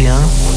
21,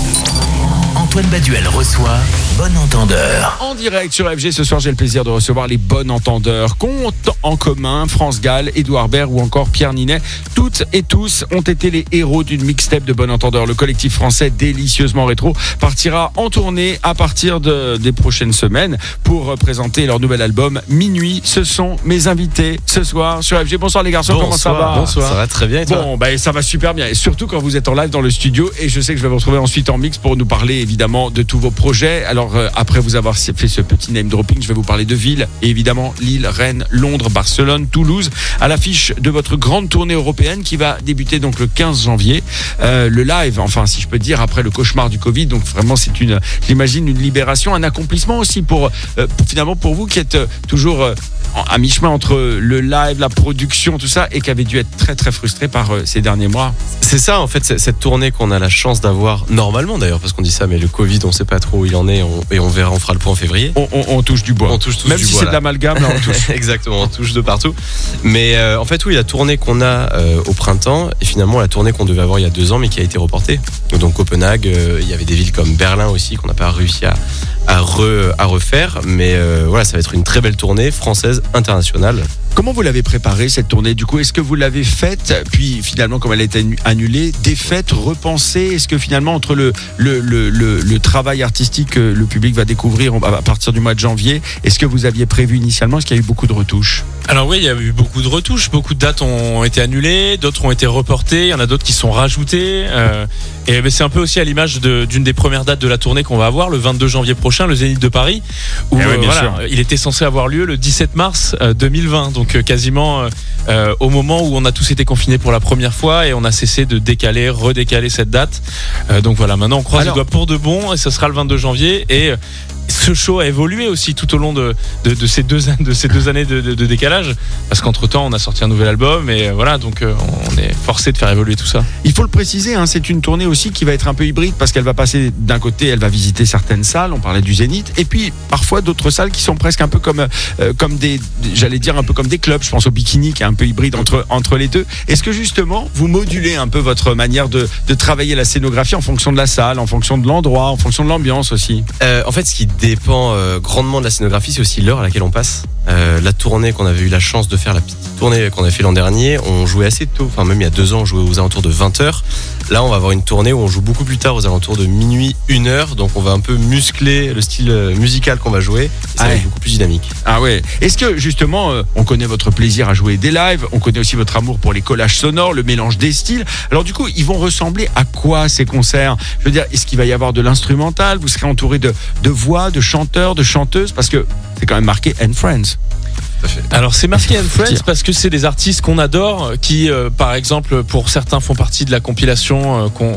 Antoine Baduel reçoit Bon Entendeur. En direct sur FG, ce soir j'ai le plaisir de recevoir les Bon Entendeurs. Compte en commun, France Gall, Édouard Baird ou encore Pierre Ninet. Toutes et tous ont été les héros d'une mixtape de Bon Entendeur. Le collectif français délicieusement rétro partira en tournée à partir des prochaines semaines pour présenter leur nouvel album Minuit. Ce sont mes invités ce soir sur FG. Bonsoir les garçons, comment ça va? Bonsoir. Ça va très bien et toi? Bon, ça va super bien et surtout quand vous êtes en live dans le studio, et je sais que je vais vous retrouver ensuite en mix pour nous parler évidemment de tous vos projets. Alors après vous avoir fait ce petit name dropping, je vais vous parler de villes et évidemment Lille, Rennes, Londres, Barcelone, Toulouse à l'affiche de votre grande tournée européenne qui va débuter donc le 15 janvier. Le live, enfin si je peux dire, après le cauchemar du Covid, donc vraiment c'est j'imagine une libération, un accomplissement aussi pour finalement pour vous qui êtes toujours à mi-chemin entre le live, la production, tout ça, et qui avait dû être très très frustré par ces derniers mois. C'est ça en fait, cette tournée qu'on a la chance d'avoir normalement d'ailleurs, parce qu'on dit ça, mais le Covid on sait pas trop où il en est, et on verra, on fera le point en février. On touche du bois. On touche tous même du si bois, c'est là. de l'amalgame, là on touche. Exactement, on touche de partout. Mais en fait oui, la tournée qu'on a au printemps, et finalement la tournée qu'on devait avoir il y a 2 ans mais qui a été reportée. Donc Copenhague, il y avait des villes comme Berlin aussi qu'on n'a pas réussi à refaire, mais voilà, ça va être une très belle tournée française internationale. Comment vous l'avez préparée cette tournée du coup? Est-ce que vous l'avez faite, puis finalement comme elle a été annulée, défaite, repensée? Est-ce que finalement entre le travail artistique que le public va découvrir à partir du mois de janvier, est-ce que vous aviez prévu initialement? Est-ce qu'il y a eu beaucoup de retouches? Alors oui, il y a eu beaucoup de retouches, beaucoup de dates ont été annulées, d'autres ont été reportées, il y en a d'autres qui sont rajoutées. Et c'est un peu aussi à l'image d'une des premières dates de la tournée qu'on va avoir, le 22 janvier prochain, le Zénith de Paris, où il était censé avoir lieu le 17 mars 2020, donc quasiment au moment où on a tous été confinés pour la première fois, et on a cessé de décaler, redécaler cette date. Donc voilà, maintenant on croise les doigts pour de bon, et ce sera le 22 janvier, et ce show a évolué aussi tout au long de ces deux années de décalage, parce qu'entre temps on a sorti un nouvel album, et voilà, donc on est forcé de faire évoluer tout ça. Il faut le préciser, c'est une tournée aussi qui va être un peu hybride, parce qu'elle va passer d'un côté, elle va visiter certaines salles, on parlait du Zénith, et puis parfois d'autres salles qui sont presque un peu comme des, j'allais dire un peu comme des clubs. Je pense au Bikini qui est un peu hybride entre les deux. Est-ce que justement vous modulez un peu votre manière de travailler la scénographie en fonction de la salle, en fonction de l'endroit, en fonction de l'ambiance aussi? En fait, ce qui dépend grandement de la scénographie, c'est aussi l'heure à laquelle on passe. La tournée qu'on avait eu la chance de faire, la petite tournée qu'on a fait l'an dernier, on jouait assez tôt, enfin même il y a 2 ans on jouait aux alentours de 20h. Là on va avoir une tournée où on joue beaucoup plus tard, aux alentours de minuit, 1h, donc on va un peu muscler le style musical qu'on va jouer, et ça va être beaucoup plus dynamique. Ah ouais. Est-ce que justement on connaît votre plaisir à jouer des lives, on connaît aussi votre amour pour les collages sonores, le mélange des styles. Alors du coup ils vont ressembler à quoi ces concerts? Je veux dire, est-ce qu'il va y avoir de l'instrumental? Vous serez entouré de voix, de chanteurs, de chanteuses, parce que c'est quand même marqué And Friends. Alors c'est marqué And Friends parce que c'est des artistes qu'on adore, qui par exemple pour certains font partie de la compilation qu'on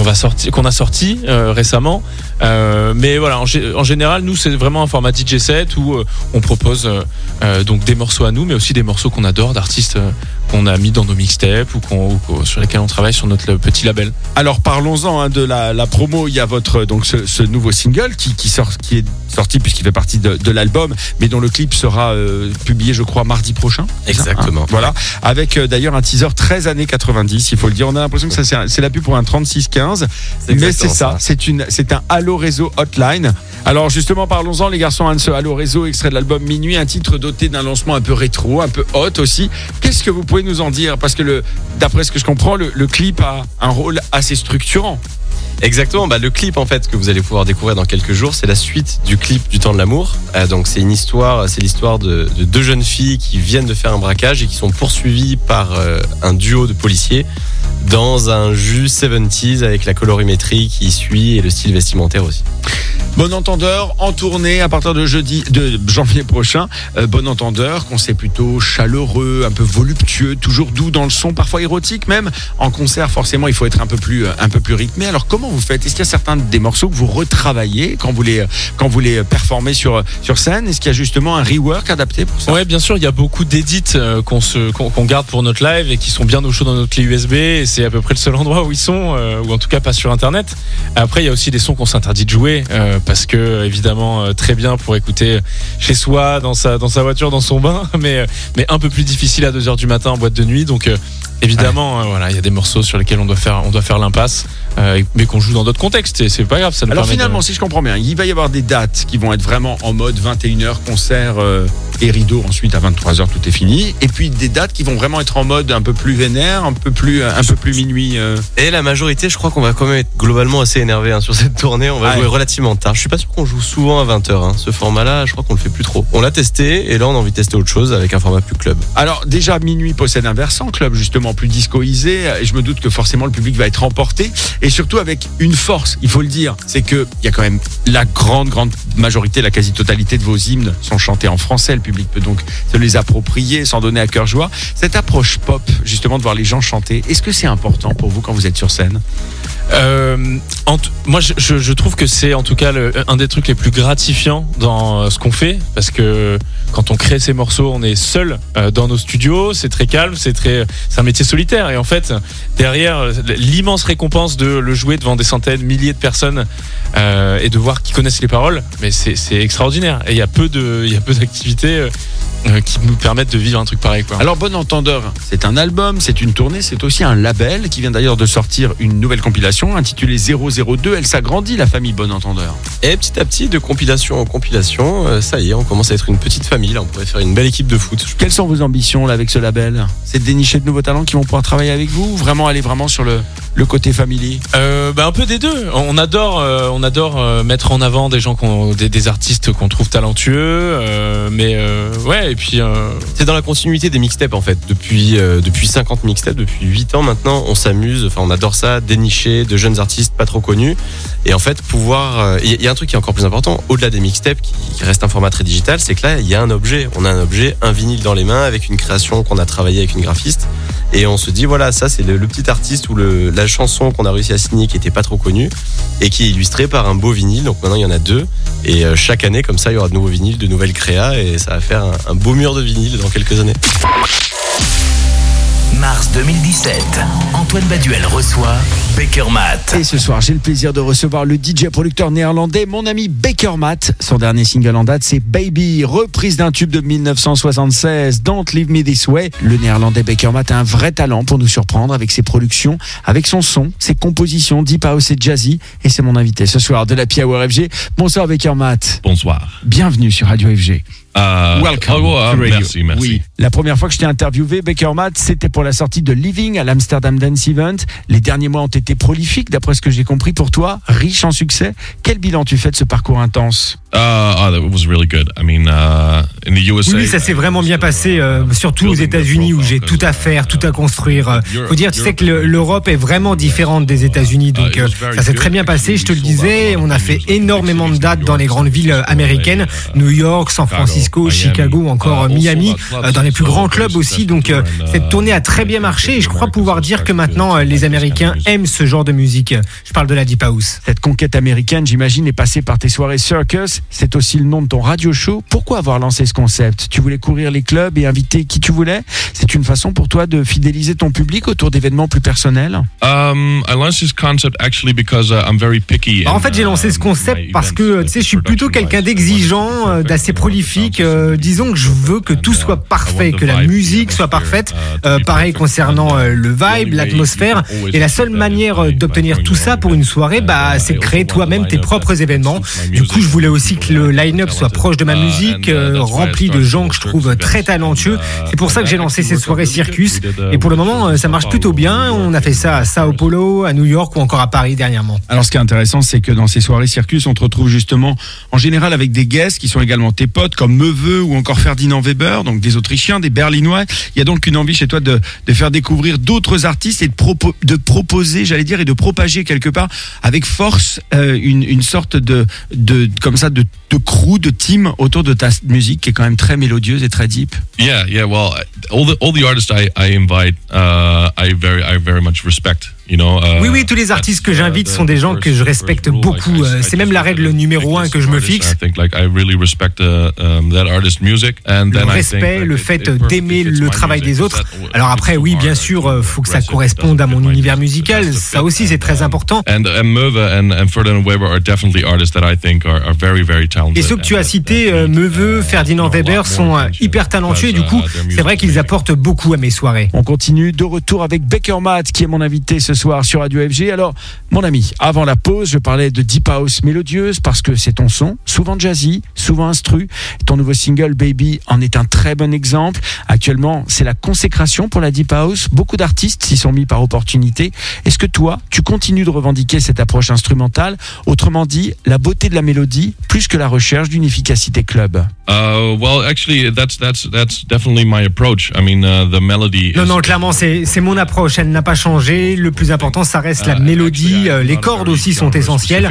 a sorti récemment, mais voilà, en général nous c'est vraiment un format DJ set où on propose donc des morceaux à nous, mais aussi des morceaux qu'on adore, d'artistes qu'on a mis dans nos mixtapes ou sur lesquels on travaille sur notre petit label. Alors parlons-en de la promo. Il y a votre donc ce nouveau single qui est sorti puisqu'il fait partie de l'album, mais dont le clip sera publié je crois mardi prochain. Exactement. Voilà, avec d'ailleurs un teaser 13 années 90, il faut le dire. On a l'impression que ça c'est la pub pour un 3615, mais c'est ça. C'est un Allo Réseau Hotline. Alors justement parlons-en les garçons, de ce Allo Réseau, extrait de l'album Minuit, un titre doté d'un lancement un peu rétro, un peu hot aussi. Qu'est-ce que vous pouvez nous en dire? Parce que d'après ce que je comprends, le clip a un rôle assez structurant. Exactement, le clip en fait que vous allez pouvoir découvrir dans quelques jours, c'est la suite du clip du Temps de l'amour. Donc c'est l'histoire de 2 jeunes filles qui viennent de faire un braquage et qui sont poursuivies par un duo de policiers dans un jus 70s avec la colorimétrie qui suit et le style vestimentaire aussi. Bon Entendeur en tournée à partir de janvier prochain. Bon Entendeur, qu'on sait plutôt chaleureux, un peu voluptueux, toujours doux dans le son, parfois érotique même. En concert, forcément, il faut être un peu plus rythmé. Alors comment vous faites? Est-ce qu'il y a certains des morceaux que vous retravaillez quand vous les performez sur scène? Est-ce qu'il y a justement un rework adapté pour ça? Ouais, bien sûr, il y a beaucoup d'édits qu'on garde pour notre live et qui sont bien au chaud dans notre clé USB, et c'est à peu près le seul endroit où ils sont, ou en tout cas pas sur internet. Après, il y a aussi des sons qu'on s'interdit de jouer parce que évidemment très bien pour écouter chez soi, dans sa voiture, dans son bain, mais un peu plus difficile à 2h du matin en boîte de nuit. Donc Évidemment, voilà, il y a des morceaux sur lesquels on doit faire l'impasse, mais qu'on joue dans d'autres contextes et c'est pas grave. Ça nous Alors permet finalement, si je comprends bien, il va y avoir des dates qui vont être vraiment en mode 21h, concert et rideau. Ensuite, à 23h, tout est fini. Et puis des dates qui vont vraiment être en mode un peu plus vénère, un peu plus minuit. Et la majorité, je crois qu'on va quand même être globalement assez énervé sur cette tournée. On va jouer relativement tard. Je suis pas sûr qu'on joue souvent à 20h. Ce format-là, je crois qu'on le fait plus trop. On l'a testé et là, on a envie de tester autre chose avec un format plus club. Alors déjà, minuit possède un versant club justement plus discoisé et je me doute que forcément le public va être emporté et surtout avec une force, il faut le dire, c'est que il y a quand même la grande majorité, la quasi-totalité de vos hymnes sont chantés en français. Le public peut donc se les approprier, s'en donner à cœur joie. Cette approche pop, justement, de voir les gens chanter, est-ce que c'est important pour vous quand vous êtes sur scène ? Moi, je trouve que c'est en tout cas un des trucs les plus gratifiants dans ce qu'on fait, parce que quand on crée ces morceaux, on est seul dans nos studios, c'est très calme, c'est un métier solitaire, et en fait derrière l'immense récompense de le jouer devant des centaines, milliers de personnes et de voir qu'ils connaissent les paroles, mais c'est extraordinaire. Et il y a peu d'activités qui nous permettent de vivre un truc pareil, quoi. Alors Bon Entendeur, c'est un album, c'est une tournée, c'est aussi un label qui vient d'ailleurs de sortir une nouvelle compilation intitulée 002. Elle s'agrandit, la famille Bon Entendeur. Et petit à petit, de compilation en compilation, ça y est, on commence à être une petite famille. Là, on pourrait faire une belle équipe de foot. Quelles sont vos ambitions là avec ce label ? C'est de dénicher de nouveaux talents qui vont pouvoir travailler avec vous, ou vraiment aller vraiment sur le côté family ? Un peu des deux. On adore mettre en avant des gens des artistes qu'on trouve talentueux, et puis c'est dans la continuité des mixtapes en fait. Depuis 50 mixtapes, depuis 8 ans maintenant, on s'amuse, on adore ça, dénicher de jeunes artistes pas trop connus. Et en fait, pouvoir, il y a un truc qui est encore plus important, au-delà des mixtapes qui reste un format très digital, c'est que là, il y a un objet. On a un objet, un vinyle dans les mains avec une création qu'on a travaillé avec une graphiste. Et on se dit, voilà, ça c'est le petit artiste ou la chanson qu'on a réussi à signer qui était pas trop connue et qui est illustrée par un beau vinyle. Donc maintenant il y en a 2 et chaque année comme ça il y aura de nouveaux vinyles, de nouvelles créas et ça va faire un beau mur de vinyle dans quelques années. Mars 2017, Antoine Baduel reçoit Baker Matt. Et ce soir, j'ai le plaisir de recevoir le DJ producteur néerlandais, mon ami Baker Matt. Son dernier single en date, c'est Baby, reprise d'un tube de 1976, Don't Leave Me This Way. Le néerlandais Baker Matt a un vrai talent pour nous surprendre avec ses productions, avec son son, ses compositions deep house et jazzy. Et c'est mon invité ce soir de l'Happy Hour FG. Bonsoir Baker Matt. Bonsoir. Bienvenue sur Radio FG. Welcome. Merci. Oui. La première fois que je t'ai interviewé, Baker Matt, c'était pour la sortie de Living à l'Amsterdam Dance Event. Les derniers mois ont été prolifiques, d'après ce que j'ai compris pour toi, riche en succès. Quel bilan tu fais de ce parcours intense ? That was really good. I mean, in the USA. Oui, ça s'est vraiment bien passé, surtout aux États-Unis où j'ai tout à faire, tout à construire. Faut dire, tu sais que l'Europe est vraiment différente des États-Unis, donc ça s'est très bien passé. Je te le disais, on a fait énormément de dates dans les grandes villes américaines, New York, San Francisco, Chicago ou encore Miami, dans les plus grands clubs aussi. Donc cette tournée a très bien marché et je crois pouvoir dire que maintenant les Américains aiment ce genre de musique. Je parle de la Deep House. Cette conquête américaine, j'imagine, est passée par tes soirées Circus. C'est aussi le nom de ton radio show. Pourquoi avoir lancé ce concept ? Tu voulais courir les clubs et inviter qui tu voulais ? C'est une façon pour toi de fidéliser ton public autour d'événements plus personnels ? I launched this concept actually because I'm very picky. En fait, j'ai lancé ce concept parce que tu sais, je suis plutôt quelqu'un d'exigeant, d'assez prolifique. Disons que je veux que tout soit parfait, que la musique soit parfaite. Pareil concernant le vibe, l'atmosphère. Et la seule manière d'obtenir tout ça pour une soirée, c'est de créer toi-même tes propres événements. Du coup, je voulais aussi que le line-up soit proche de ma musique, rempli de gens que je trouve très talentueux. C'est pour ça que j'ai lancé ces soirées Circus. Et pour le moment, ça marche plutôt bien. On a fait ça à Sao Paulo, à New York ou encore à Paris dernièrement. Alors, ce qui est intéressant, c'est que dans ces soirées Circus, on te retrouve justement en général avec des guests qui sont également tes potes, comme Meveux ou encore Ferdinand Weber, donc des Autrichiens, des Berlinois. Il y a donc une envie chez toi de faire découvrir d'autres artistes et de proposer, j'allais dire, et de propager quelque part avec force une sorte de crew, de team autour de ta musique qui est quand même très mélodieuse et très deep. Yeah. Well, all the artists I invite, I very much respect. Oui, tous les artistes que j'invite sont des gens que je respecte beaucoup. C'est même la règle numéro 1 que je me fixe. Le respect, le fait d'aimer le travail des autres. Alors après, oui, bien sûr, faut que ça corresponde à mon univers musical. Ça aussi, c'est très important. And Merve and Ferdinand Weber are definitely artists that I think are very Et ceux que tu as cités, Meuveux, Ferdinand Weber, sont hyper talentueux et du coup, c'est vrai qu'ils apportent beaucoup à mes soirées. On continue de retour avec Becker Matt qui est mon invité ce soir sur Radio FG. Alors, mon ami, avant la pause, je parlais de Deep House mélodieuse parce que c'est ton son, souvent jazzy, souvent instru. Ton nouveau single Baby en est un très bon exemple. Actuellement, c'est la consécration pour la Deep House. Beaucoup d'artistes s'y sont mis par opportunité. Est-ce que toi, tu continues de revendiquer cette approche instrumentale? Autrement dit, la beauté de la mélodie plus que la recherche d'une efficacité club. Well, actually, that's definitely my approach. I mean, the melody. Non, clairement, c'est mon approche. Elle n'a pas changé. Le plus important, ça reste la mélodie. Les cordes aussi sont essentielles.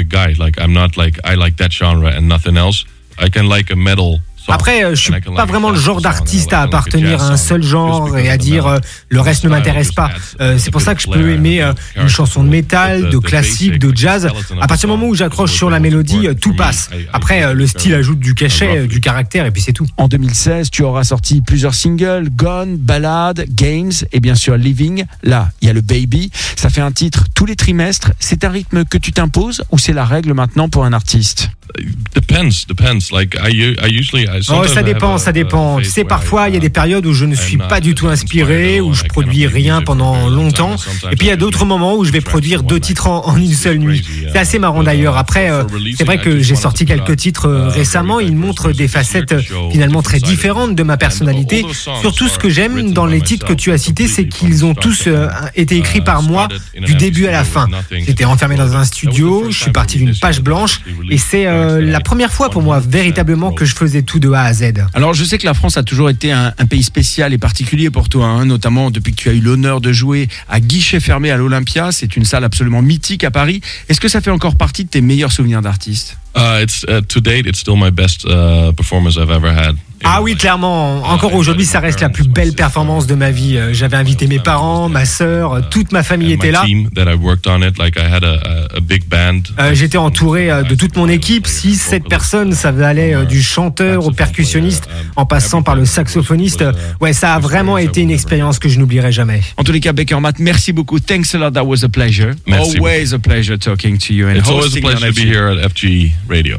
I like that genre and nothing else. I can like a metal. Après, je suis pas vraiment le genre d'artiste à appartenir à un seul genre et à dire le reste ne m'intéresse pas. C'est pour ça que je peux aimer une chanson de métal, de classique, de jazz. À partir du moment où j'accroche sur la mélodie, tout passe. Après, le style ajoute du cachet, du caractère et puis c'est tout. En 2016, tu auras sorti plusieurs singles, Gone, Ballade, Games et bien sûr Living. Là, il y a le Baby. Ça fait un titre tous les trimestres. C'est un rythme que tu t'imposes ou c'est la règle maintenant pour un artiste? Depends. Like I usually. Ça dépend. Tu sais, parfois il y a des périodes où je ne suis pas du tout inspiré, où je produis rien pendant longtemps. Et puis il y a d'autres moments où je vais produire 2 titres en une seule nuit. C'est assez marrant d'ailleurs. Après, c'est vrai que j'ai sorti quelques titres récemment. Ils montrent des facettes finalement très différentes de ma personnalité. Surtout ce que j'aime dans les titres que tu as cités, c'est qu'ils ont tous été écrits par moi du début à la fin. J'étais enfermé dans un studio, je suis parti d'une page blanche et c'est la première fois pour moi véritablement que je faisais tout de A à Z. Alors je sais que la France a toujours été un pays spécial et particulier pour toi, hein, notamment depuis que tu as eu l'honneur de jouer à guichet fermé à l'Olympia. C'est une salle absolument mythique à Paris. Est-ce que ça fait encore partie de tes meilleurs souvenirs d'artiste? To date, it's still my best performance I've ever had. Ah oui, clairement. Encore aujourd'hui, ça reste la plus belle performance de ma vie. J'avais invité mes parents, ma sœur, toute ma famille était là. J'étais entouré de toute mon équipe, 6-7 personnes. Ça allait du chanteur au percussionniste, en passant par le saxophoniste. Ouais, ça a vraiment été une expérience que je n'oublierai jamais. En tous les cas, Becker Matt, merci beaucoup. Thanks a lot. That was a pleasure. Merci always beaucoup. A pleasure talking to you. And it's always a pleasure to be here at FG Radio.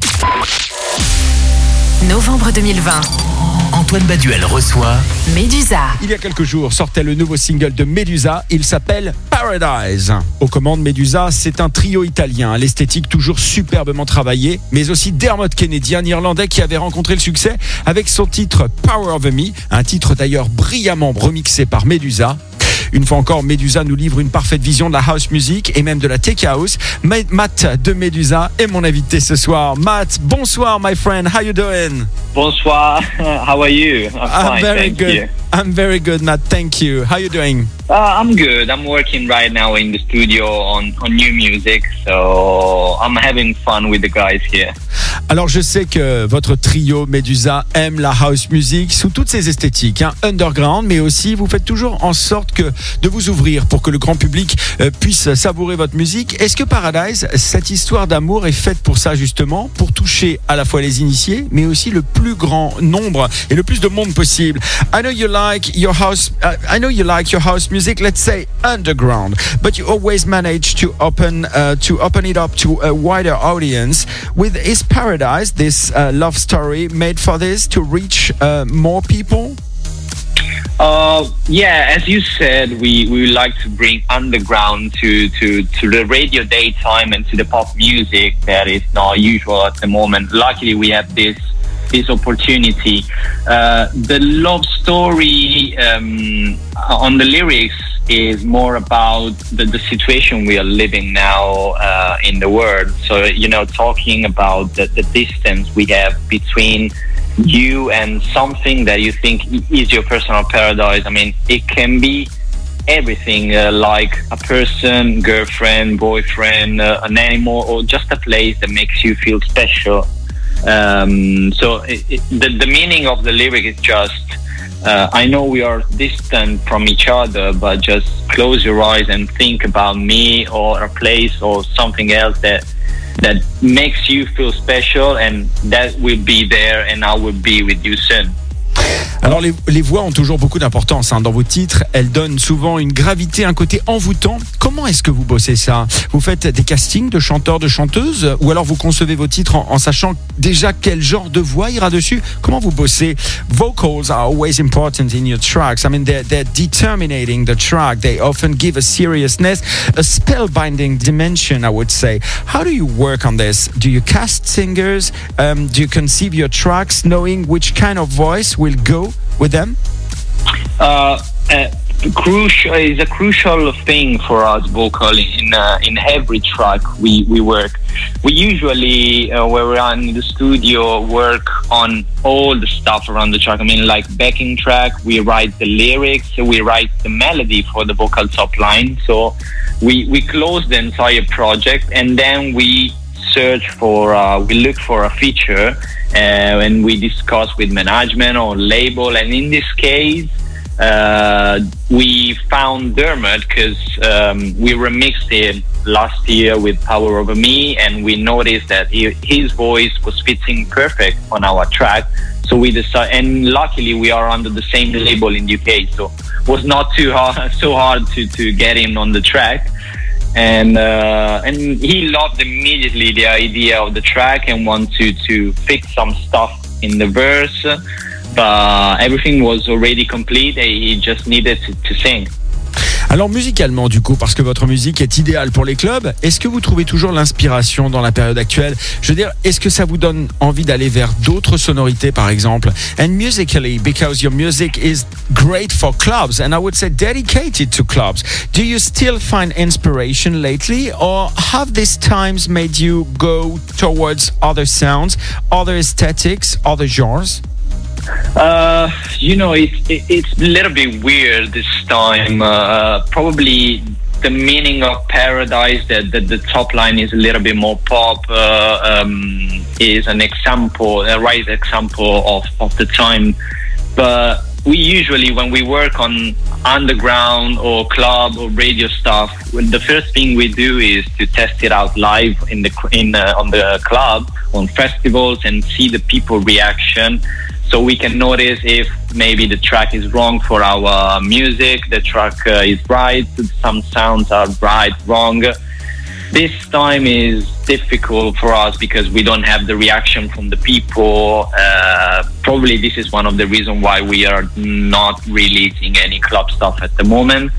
Novembre 2020. Antoine Baduel reçoit Medusa. Il y a quelques jours sortait le nouveau single de Medusa, il s'appelle Paradise. Aux commandes Medusa, c'est un trio italien, à l'esthétique toujours superbement travaillée, mais aussi Dermot Kennedy, un Irlandais qui avait rencontré le succès avec son titre Power of Me, un titre d'ailleurs brillamment remixé par Medusa. Une fois encore, Medusa nous livre une parfaite vision de la house music et même de la tech house. Matt de Medusa est mon invité ce soir. Matt, bonsoir my friend, how you doing? Bonsoir, how are you? I'm fine, very good. You. I'm very good, Matt, thank you. How you doing? I'm good. I'm working right now in the studio on new music, so I'm having fun with the guys here. Alors je sais que votre trio Medusa aime la house music sous toutes ses esthétiques, hein, underground, mais aussi vous faites toujours en sorte de vous ouvrir pour que le grand public puisse savourer votre musique. Est-ce que Paradise, cette histoire d'amour est faite pour ça justement, pour toucher à la fois les initiés, mais aussi le plus grand nombre et le plus de monde possible? I know you like your house music, let's say underground, but you always manage to open it up to a wider audience. With Is Paradise, this love story made for this to reach more people? Yeah, as you said, we like to bring underground to the radio daytime and to the pop music that is not usual at the moment. Luckily, we have this opportunity. The love story on the lyrics is more about the situation we are living now in the world. So, talking about the distance we have between you and something that you think is your personal paradise. I mean, it can be everything, like a person, girlfriend, boyfriend, an animal, or just a place that makes you feel special. So the meaning of the lyric is just, I know we are distant from each other, but just close your eyes and think about me or a place or something else that makes you feel special, and that will be there, and I will be with you soon. Alors les voix ont toujours beaucoup d'importance dans vos titres. Elles donnent souvent une gravité, un côté envoûtant. Comment est-ce que vous bossez ça? Vous faites des castings de chanteurs, de chanteuses, ou alors vous concevez vos titres en sachant déjà quel genre de voix ira dessus? Comment vous bossez? Vocals are always important in your tracks. I mean, they're determining the track. They often give a seriousness, a spellbinding dimension, I would say. How do you work on this? Do you cast singers? Do you conceive your tracks knowing which kind of voice will go with them? Crucial is a crucial thing for us vocally in every track we work. We usually when we're in the studio work on all the stuff around the track. I mean, like backing track, we write the lyrics, we write the melody for the vocal top line. So we close the entire project and then we search for we look for a feature and we discuss with management or label. And in this case we found Dermot because we remixed it last year with Power Over Me, and we noticed that his voice was fitting perfect on our track. So we decided, and luckily we are under the same label in UK, so it was not so hard to get him on the track. And he loved immediately the idea of the track and wanted to fix some stuff in the verse. But everything was already complete. He just needed to sing. Alors musicalement du coup, parce que votre musique est idéale pour les clubs, est-ce que vous trouvez toujours l'inspiration dans la période actuelle? Je veux dire, est-ce que ça vous donne envie d'aller vers d'autres sonorités par exemple? And musically, because your music is great for clubs and I would say dedicated to clubs, do you still find inspiration lately, or have these times made you go towards other sounds, other aesthetics, other genres? It's a little bit weird this time. Probably the meaning of Paradise, that the top line is a little bit more pop, is an example, a right example of the time. But we usually, when we work on underground or club or radio stuff, the first thing we do is to test it out live on the club, on festivals, and see the people reaction. So we can notice if maybe the track is wrong for our music, the track is right, some sounds are right, wrong. This time is difficult for us because we don't have the reaction from the people. Probably this is one of the reasons why we are not releasing any club stuff at the moment.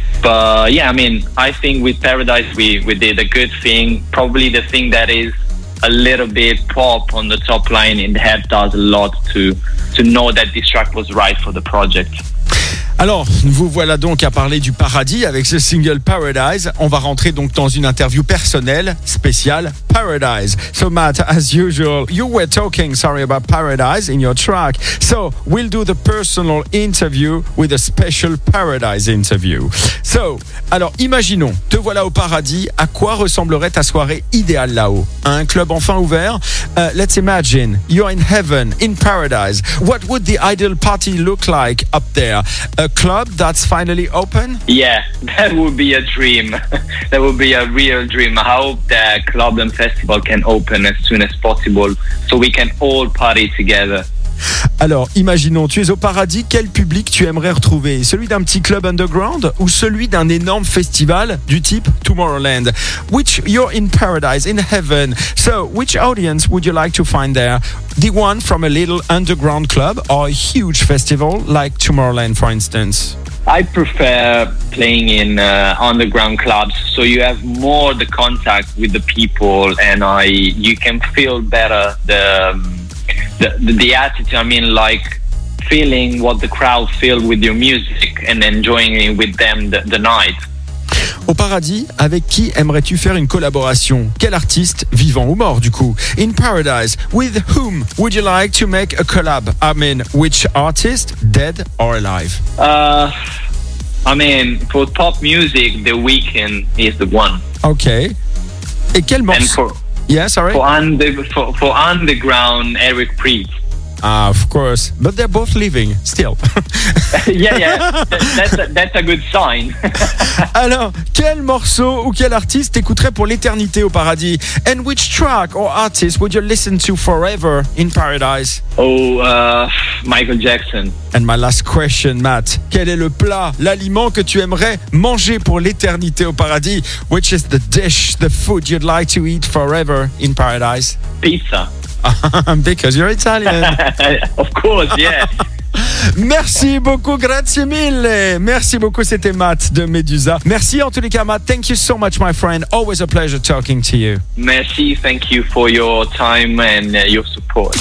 But yeah, I mean, I think with Paradise we did a good thing. Probably the thing that is a little bit pop on the top line, it helped us a lot to know that this track was right for the project. Alors, vous voilà donc à parler du paradis avec ce single Paradise. On va rentrer donc dans une interview personnelle spéciale Paradise. So Matt, as usual, you were talking, about Paradise in your track. So we'll do the personal interview with a special Paradise interview. So, alors imaginons, te voilà au paradis. À quoi ressemblerait ta soirée idéale là-haut? Un club enfin ouvert? Let's imagine you're in heaven, in Paradise. What would the ideal party look like up there? A club that's finally open? Yeah, that would be a dream. That would be a real dream. I hope that club and festival can open as soon as possible so we can all party together. Alors, imaginons, tu es au paradis, quel public tu aimerais retrouver? Celui d'un petit club underground ou celui d'un énorme festival du type Tomorrowland? You're in paradise, in heaven. So, which audience would you like to find there? The one from a little underground club or a huge festival like Tomorrowland, for instance? I prefer playing in underground clubs, so you have more the contact with the people, and you can feel better the attitude. I mean, like feeling what the crowd feel with your music and enjoying it with them the night. Au paradis, avec qui aimerais-tu faire une collaboration? Quel artiste, vivant ou mort du coup? In Paradise, with whom would you like to make a collab? I mean, which artist, dead or alive? I mean, for pop music, The Weeknd is the one. Okay. Et quel morceau? Yeah, sorry. For underground, Eric Prydz. Ah, of course. But they're both living, still. Yeah. That's a good sign. Alors, quel morceau ou quel artiste t'écouterais pour l'éternité au paradis? And which track or artist would you listen to forever in paradise? Michael Jackson. And my last question, Matt. Quel est le plat, l'aliment que tu aimerais manger pour l'éternité au paradis? Which is the dish, the food you'd like to eat forever in paradise? Pizza. Because you're Italian. Of course, yeah. Merci beaucoup, grazie mille. Merci beaucoup, c'était Matt de Medusa. Merci en tous les cas, Matt. Thank you so much, my friend. Always a pleasure talking to you. Merci, thank you for your time and your support.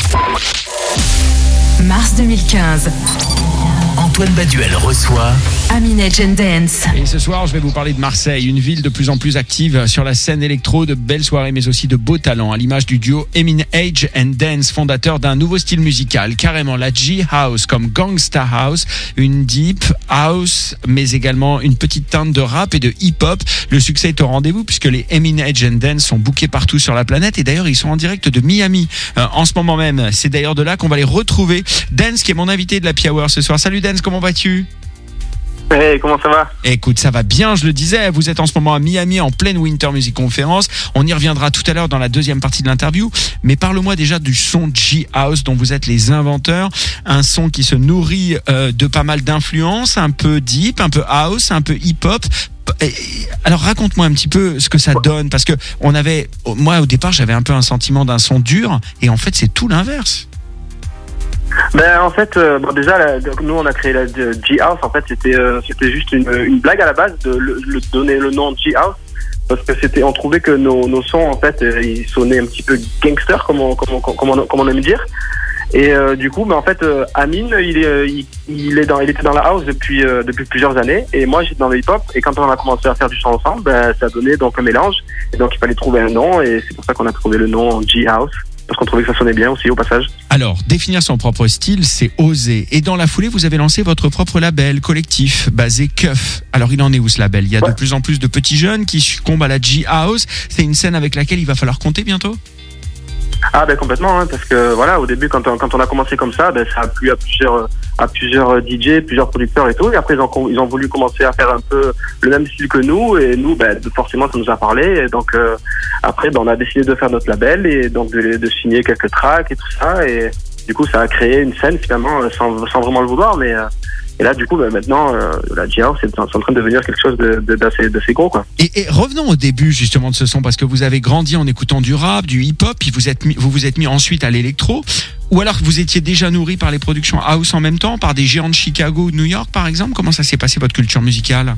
Mars 2015. Antoine Baduel reçoit Amine Edge & Dance. Et ce soir, je vais vous parler de Marseille, une ville de plus en plus active sur la scène électro, de belles soirées mais aussi de beaux talents, à l'image du duo Amine Edge & Dance, fondateur d'un nouveau style musical, carrément la G-House comme Gangsta House, une Deep House, mais également une petite teinte de rap et de hip-hop. Le succès est au rendez-vous puisque les Amine Edge & Dance sont bookés partout sur la planète et d'ailleurs ils sont en direct de Miami en ce moment même. C'est d'ailleurs de là qu'on va les retrouver. Dance qui est mon invité de la Happy Hour ce soir. Salut Dance, comment vas-tu? Hey, comment ça va? Écoute, ça va bien, je le disais, vous êtes en ce moment à Miami en pleine Winter Music Conference. On y reviendra tout à l'heure dans la deuxième partie de l'interview. Mais parle-moi déjà du son G-House dont vous êtes les inventeurs. Un son qui se nourrit de pas mal d'influences, un peu deep, un peu house, un peu hip-hop. Alors raconte-moi un petit peu ce que ça donne, parce que moi au départ j'avais un peu un sentiment d'un son dur et en fait c'est tout l'inverse. Ben en fait, déjà nous on a créé la G-House. En fait c'était juste une blague à la base de donner le nom G-House, parce que on trouvait que nos sons en fait ils sonnaient un petit peu gangster comme on aime dire. Et du coup, en fait, Amine, il était dans la house depuis plusieurs années, et moi j'étais dans le hip-hop. Et quand on a commencé à faire du son ensemble, ça donnait donc un mélange. Et donc il fallait trouver un nom, et c'est pour ça qu'on a trouvé le nom G-House, parce qu'on trouvait que ça sonnait bien aussi au passage. Alors, définir son propre style, c'est oser. Et dans la foulée, vous avez lancé votre propre label collectif basé Cuff. Alors, il en est où ce label? Il y a de plus en plus de petits jeunes qui succombent à la G-House. C'est une scène avec laquelle il va falloir compter bientôt? Ah ben complètement, hein, parce que voilà, au début quand on a commencé comme ça, ça a plu à plusieurs DJ, plusieurs producteurs et tout, et après ils ont voulu commencer à faire un peu le même style que nous, et nous forcément ça nous a parlé, et donc après on a décidé de faire notre label et donc de signer quelques tracks et tout ça, et du coup ça a créé une scène finalement sans vraiment le vouloir, mais et là, du coup, maintenant, la G-House est en train de devenir quelque chose d'assez gros, quoi. Et revenons au début, justement, de ce son, parce que vous avez grandi en écoutant du rap, du hip-hop, puis vous vous êtes mis ensuite à l'électro, ou alors vous étiez déjà nourri par les productions house en même temps, par des géants de Chicago ou de New York, par exemple. Comment ça s'est passé, votre culture musicale?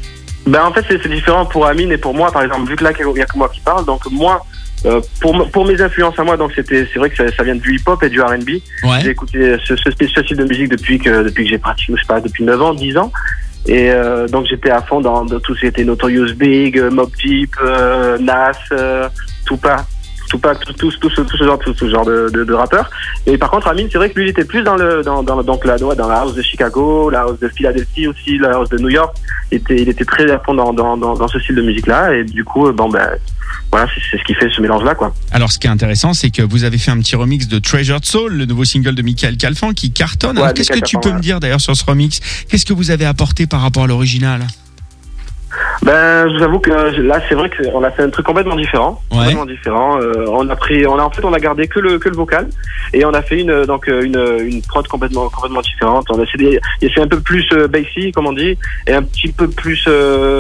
En fait, c'est différent pour Amine et pour moi, par exemple, vu que là, il n'y a que moi qui parle, donc moi, pour mes influences à moi, donc c'est vrai que ça vient du hip-hop et du R&B. Ouais. J'ai écouté ce style de musique depuis que j'ai pratiqué, je sais pas, depuis 9 ans, 10 ans. Et donc j'étais à fond dans tout ce qui était Notorious Big, Mobb Deep, Nas, Tupac, tout ce genre de rappeurs. Et par contre, Amine, c'est vrai que lui, il était plus dans la house de Chicago, la house de Philadelphie aussi, la house de New York. Il était très à fond dans ce style de musique-là. Et du coup, voilà, c'est ce qui fait ce mélange-là, quoi. Alors, ce qui est intéressant, c'est que vous avez fait un petit remix de Treasured Soul, le nouveau single de Michael Calfan, qui cartonne. Alors, qu'est-ce que tu peux me dire d'ailleurs sur ce remix? Qu'est-ce que vous avez apporté par rapport à l'original? Je vous avoue que là, c'est vrai qu'on a fait un truc complètement différent. Ouais. Complètement différent. On a gardé que le vocal, et on a fait une prod complètement différente. On a essayé un peu plus bassy, comme on dit, et un petit peu plus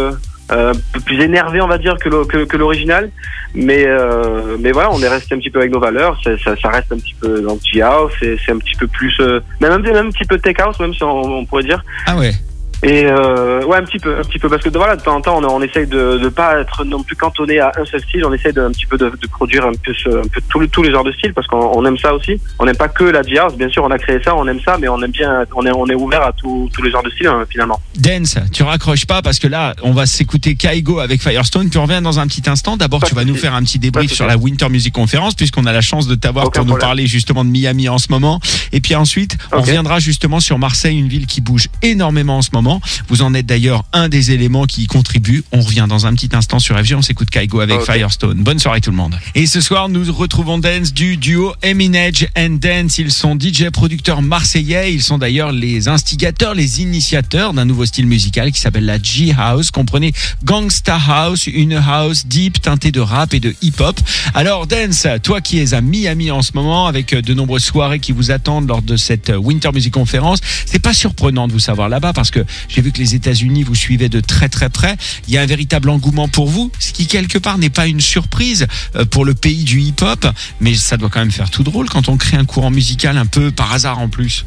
énervé, on va dire, que l'original. Mais voilà, on est resté un petit peu avec nos valeurs. Ça reste un petit peu dans le G-House, c'est un petit peu plus, même un petit peu tech house, même si on pourrait dire. Ah ouais. Et un petit peu, parce que voilà, de temps en temps, on essaye de pas être non plus cantonné à un seul style. On essaye un petit peu de produire un peu tous les genres de styles, parce qu'on aime ça aussi. On n'aime pas que la G-House, bien sûr, on a créé ça, on aime ça, mais on aime bien, on est ouvert à tous les genres de styles, finalement. Dance, tu raccroches pas, parce que là, on va s'écouter Kaigo avec Firestone, puis on revient dans un petit instant. D'abord, tu vas nous faire un petit débrief sur la Winter Music Conference, puisqu'on a la chance de t'avoir pour nous parler justement de Miami en ce moment. Et puis ensuite, on reviendra justement sur Marseille, une ville qui bouge énormément en ce moment. moment. Vous en êtes d'ailleurs un des éléments qui y contribuent. On revient dans un petit instant sur FG. On s'écoute Kygo avec Firestone. Bonne soirée tout le monde. Et ce soir, nous retrouvons Dance du duo Eminage and Dance. Ils sont DJ producteurs marseillais. Ils sont d'ailleurs les instigateurs, les initiateurs d'un nouveau style musical qui s'appelle la G-House. Comprenez Gangsta House, une house deep teintée de rap et de hip-hop. Alors Dance, toi qui es à Miami en ce moment avec de nombreuses soirées qui vous attendent lors de cette Winter Music Conference, c'est pas surprenant de vous savoir là-bas parce que j'ai vu que les États-Unis vous suivaient de très très près. Il y a un véritable engouement pour vous, ce qui quelque part n'est pas une surprise pour le pays du hip-hop, mais ça doit quand même faire tout drôle quand on crée un courant musical un peu par hasard en plus.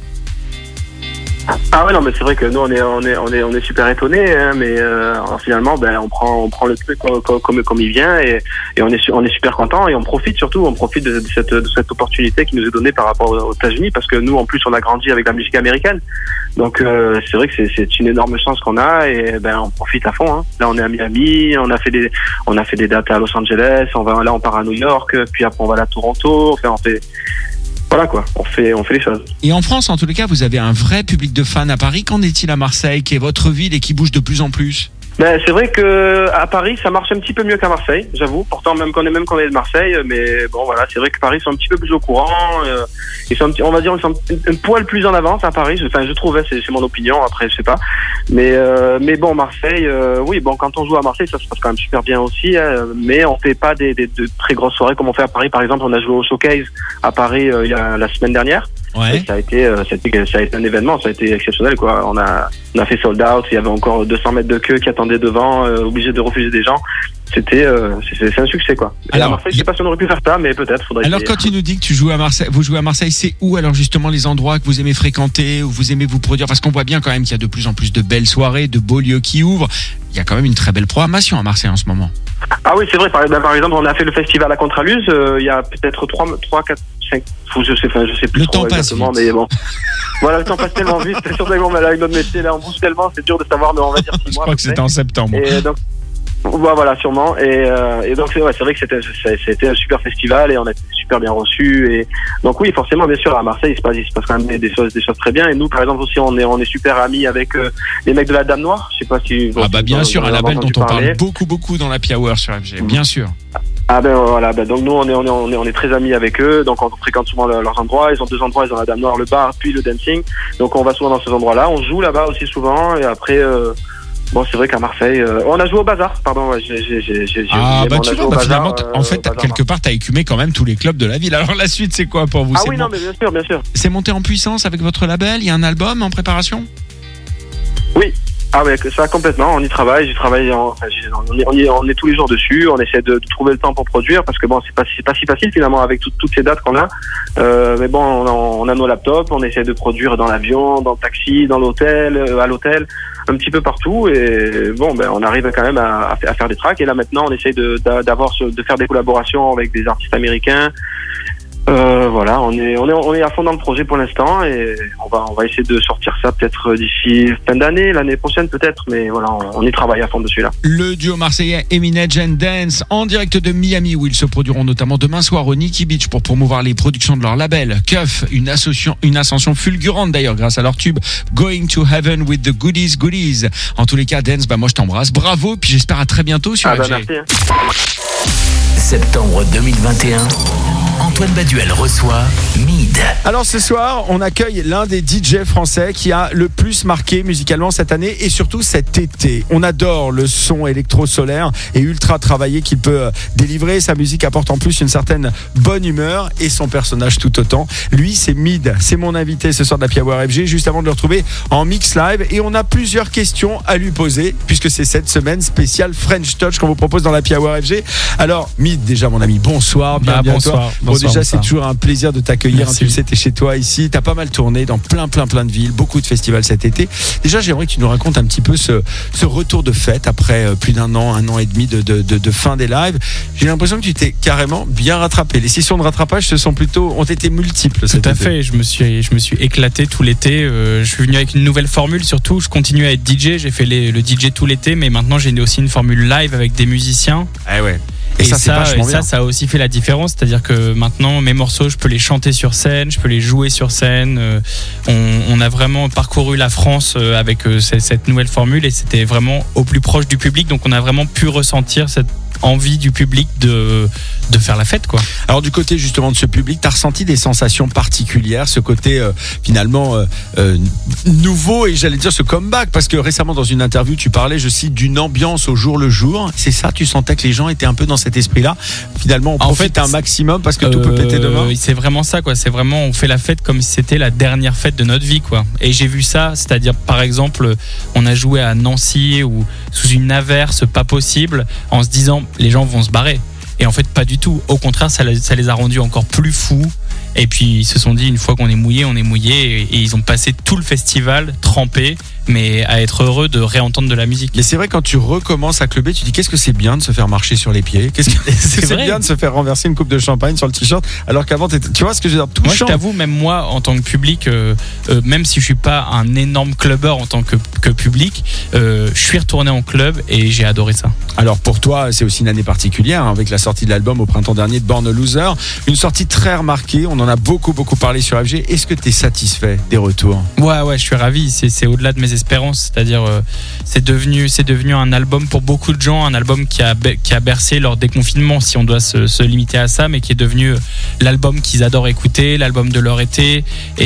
Ah ouais, non, mais c'est vrai que nous on est super étonnés, hein, mais finalement on prend le truc comme il vient et on est super content et on profite de cette opportunité qui nous est donnée par rapport aux États-Unis parce que nous en plus on a grandi avec la musique américaine, donc c'est vrai que c'est une énorme chance qu'on a et on profite à fond, hein. Là on est à Miami, on a fait des dates à Los Angeles, on part à New York, puis après on va à Toronto, on fait voilà quoi, on fait les choses. Et en France, en tous les cas, vous avez un vrai public de fans à Paris. Qu'en est-il à Marseille, qui est votre ville et qui bouge de plus en plus ? C'est vrai que à Paris, ça marche un petit peu mieux qu'à Marseille, j'avoue. Pourtant, même qu'on est de Marseille, mais bon, voilà, c'est vrai que Paris sont un petit peu plus au courant. Ils sont on va dire, ils sont un poil plus en avance à Paris. Je trouve, c'est mon opinion. Après, je sais pas. Mais bon, Marseille, oui, bon, quand on joue à Marseille, ça se passe quand même super bien aussi. Mais on fait pas de très grosses soirées comme on fait à Paris. Par exemple, on a joué au Showcase à Paris il y a la semaine dernière. Ouais. Ça a été un événement, ça a été exceptionnel quoi. On a fait sold out, il y avait encore 200 mètres de queue qui attendaient devant, obligé de refuser des gens. C'est un succès quoi. Et alors, à Marseille, je sais pas si on aurait pu faire ça, mais peut-être faudrait. Alors quand tu nous dis que vous jouez à Marseille, c'est où alors justement les endroits que vous aimez fréquenter, où vous aimez vous produire, parce qu'on voit bien quand même qu'il y a de plus en plus de belles soirées, de beaux lieux qui ouvrent. Il y a quand même une très belle programmation à Marseille en ce moment. Ah oui, c'est vrai. Par exemple, on a fait le festival à Contraluz. Il y a peut-être 3, 4, 5. Je sais plus le trop temps passe exactement, vite. Mais bon. Voilà, le temps passe tellement vite. C'est sûr que avec notre métier, là, on bouge tellement, c'est dur de savoir, mais on va dire 6 mois. Je crois que c'était en septembre. Et donc, voilà, sûrement. Et donc, c'est vrai que c'était un super festival et on a été super bien reçus. Et donc, oui, forcément, bien sûr, à Marseille, il se passe quand même des choses très bien. Et nous, par exemple, aussi, on est super amis avec les mecs de la Dame Noire. Je sais pas si. Bien sûr, un label dont on parle beaucoup dans l'Happy Hour sur FG, bien sûr. Ah voilà, donc nous on est très amis avec eux, donc on fréquente souvent leurs endroits. Ils ont 2 endroits, ils ont la Dame Noire, le bar, puis le dancing. Donc on va souvent dans ces endroits-là, on joue là-bas aussi souvent. Et après, c'est vrai qu'à Marseille, on a joué au Bazar. Pardon, finalement, en fait, quelque part, t'as écumé quand même tous les clubs de la ville. Alors la suite, c'est quoi pour vous? Ah oui, non, mais bien sûr. C'est monté en puissance avec votre label. Il y a un album en préparation? Oui. Ah ouais, ça complètement, on y travaille, on est tous les jours dessus, on essaie de trouver le temps pour produire parce que bon, c'est pas si facile finalement avec toutes ces dates qu'on a. Mais bon, on a nos laptops, on essaie de produire dans l'avion, dans le taxi, dans l'hôtel, à l'hôtel, un petit peu partout et bon, on arrive quand même à faire des tracks et là maintenant on essaie de faire des collaborations avec des artistes américains. Voilà, on est à fond dans le projet pour l'instant et on va essayer de sortir ça peut-être d'ici fin d'année, l'année prochaine peut-être, mais voilà, on y travaille à fond dessus là. Le duo marseillais Eminage and Dance en direct de Miami où ils se produiront notamment demain soir au Nikki Beach pour promouvoir les productions de leur label Cuff, une ascension fulgurante d'ailleurs grâce à leur tube Going to Heaven with the Goodies. En tous les cas, Dance, moi je t'embrasse, bravo, puis j'espère à très bientôt sur FG. Merci. Septembre 2021. Antoine Baduel reçoit Mid. Alors ce soir, on accueille l'un des DJ français qui a le plus marqué musicalement cette année et surtout cet été. On adore le son électro-solaire et ultra travaillé qu'il peut délivrer. Sa musique apporte en plus une certaine bonne humeur et son personnage tout autant. Lui, c'est Mid. C'est mon invité ce soir de l'Happy Hour FG, juste avant de le retrouver en mix live. Et on a plusieurs questions à lui poser puisque c'est cette semaine spéciale French Touch qu'on vous propose dans l'Happy Hour FG. Alors Mid, déjà mon ami, bonsoir. Bienvenue à toi. Déjà, c'est toujours un plaisir de t'accueillir. Tu le sais, t'es chez toi ici. T'as pas mal tourné dans plein de villes, beaucoup de festivals cet été. Déjà, j'aimerais que tu nous racontes un petit peu ce retour de fête après plus d'un an et demi de fin des lives. J'ai l'impression que tu t'es carrément bien rattrapé. Les sessions de rattrapage ont été multiples. Tout à fait. Je me suis éclaté tout l'été. Je suis venu avec une nouvelle formule. Surtout, je continue à être DJ. J'ai fait le DJ tout l'été, mais maintenant j'ai aussi une formule live avec des musiciens. Ah ouais. Et ça, c'est vachement bien. Ça a aussi fait la différence, c'est-à-dire que maintenant mes morceaux, je peux les chanter sur scène, je peux les jouer sur scène. On a vraiment parcouru la France avec cette nouvelle formule et c'était vraiment au plus proche du public, donc on a vraiment pu ressentir cette envie du public de faire la fête, quoi. Alors du côté justement de ce public, t'as ressenti des sensations particulières, ce côté finalement nouveau, et j'allais dire ce comeback, parce que récemment dans une interview tu parlais, je cite, d'une ambiance au jour le jour. C'est ça, tu sentais que les gens étaient un peu dans cet esprit-là. Finalement on profite un maximum parce que tout peut péter demain. C'est vraiment ça, quoi. C'est vraiment, on fait la fête comme si c'était la dernière fête de notre vie, quoi. Et j'ai vu ça, c'est-à-dire par exemple on a joué à Nancy ou sous une averse pas possible en se disant les gens vont se barrer. Et en fait, pas du tout. Au contraire, ça les a rendus encore plus fous. Et puis, ils se sont dit, une fois qu'on est mouillé, on est mouillé. Et ils ont passé tout le festival trempé, mais à être heureux de réentendre de la musique. Mais c'est vrai, quand tu recommences à clubber, tu dis, qu'est-ce que c'est bien de se faire marcher sur les pieds? Qu'est-ce que c'est bien de se faire renverser une coupe de champagne sur le t-shirt, alors qu'avant, tu vois ce que je veux dire, touchant. Moi, je t'avoue, même moi, en tant que public, même si je suis pas un énorme clubbeur en tant que public, je suis retourné en club et j'ai adoré ça. Alors pour toi, c'est aussi une année particulière, hein, avec la sortie de l'album au printemps dernier de Born a Loser, une sortie très remarquée. On en a beaucoup parlé sur FG. Est-ce que tu es satisfait des retours? Ouais, je suis ravi. C'est au-delà de mes espérances. C'est-à-dire, c'est devenu un album pour beaucoup de gens, un album qui a bercé leur déconfinement, si on doit se limiter à ça, mais qui est devenu l'album qu'ils adorent écouter, l'album de leur été.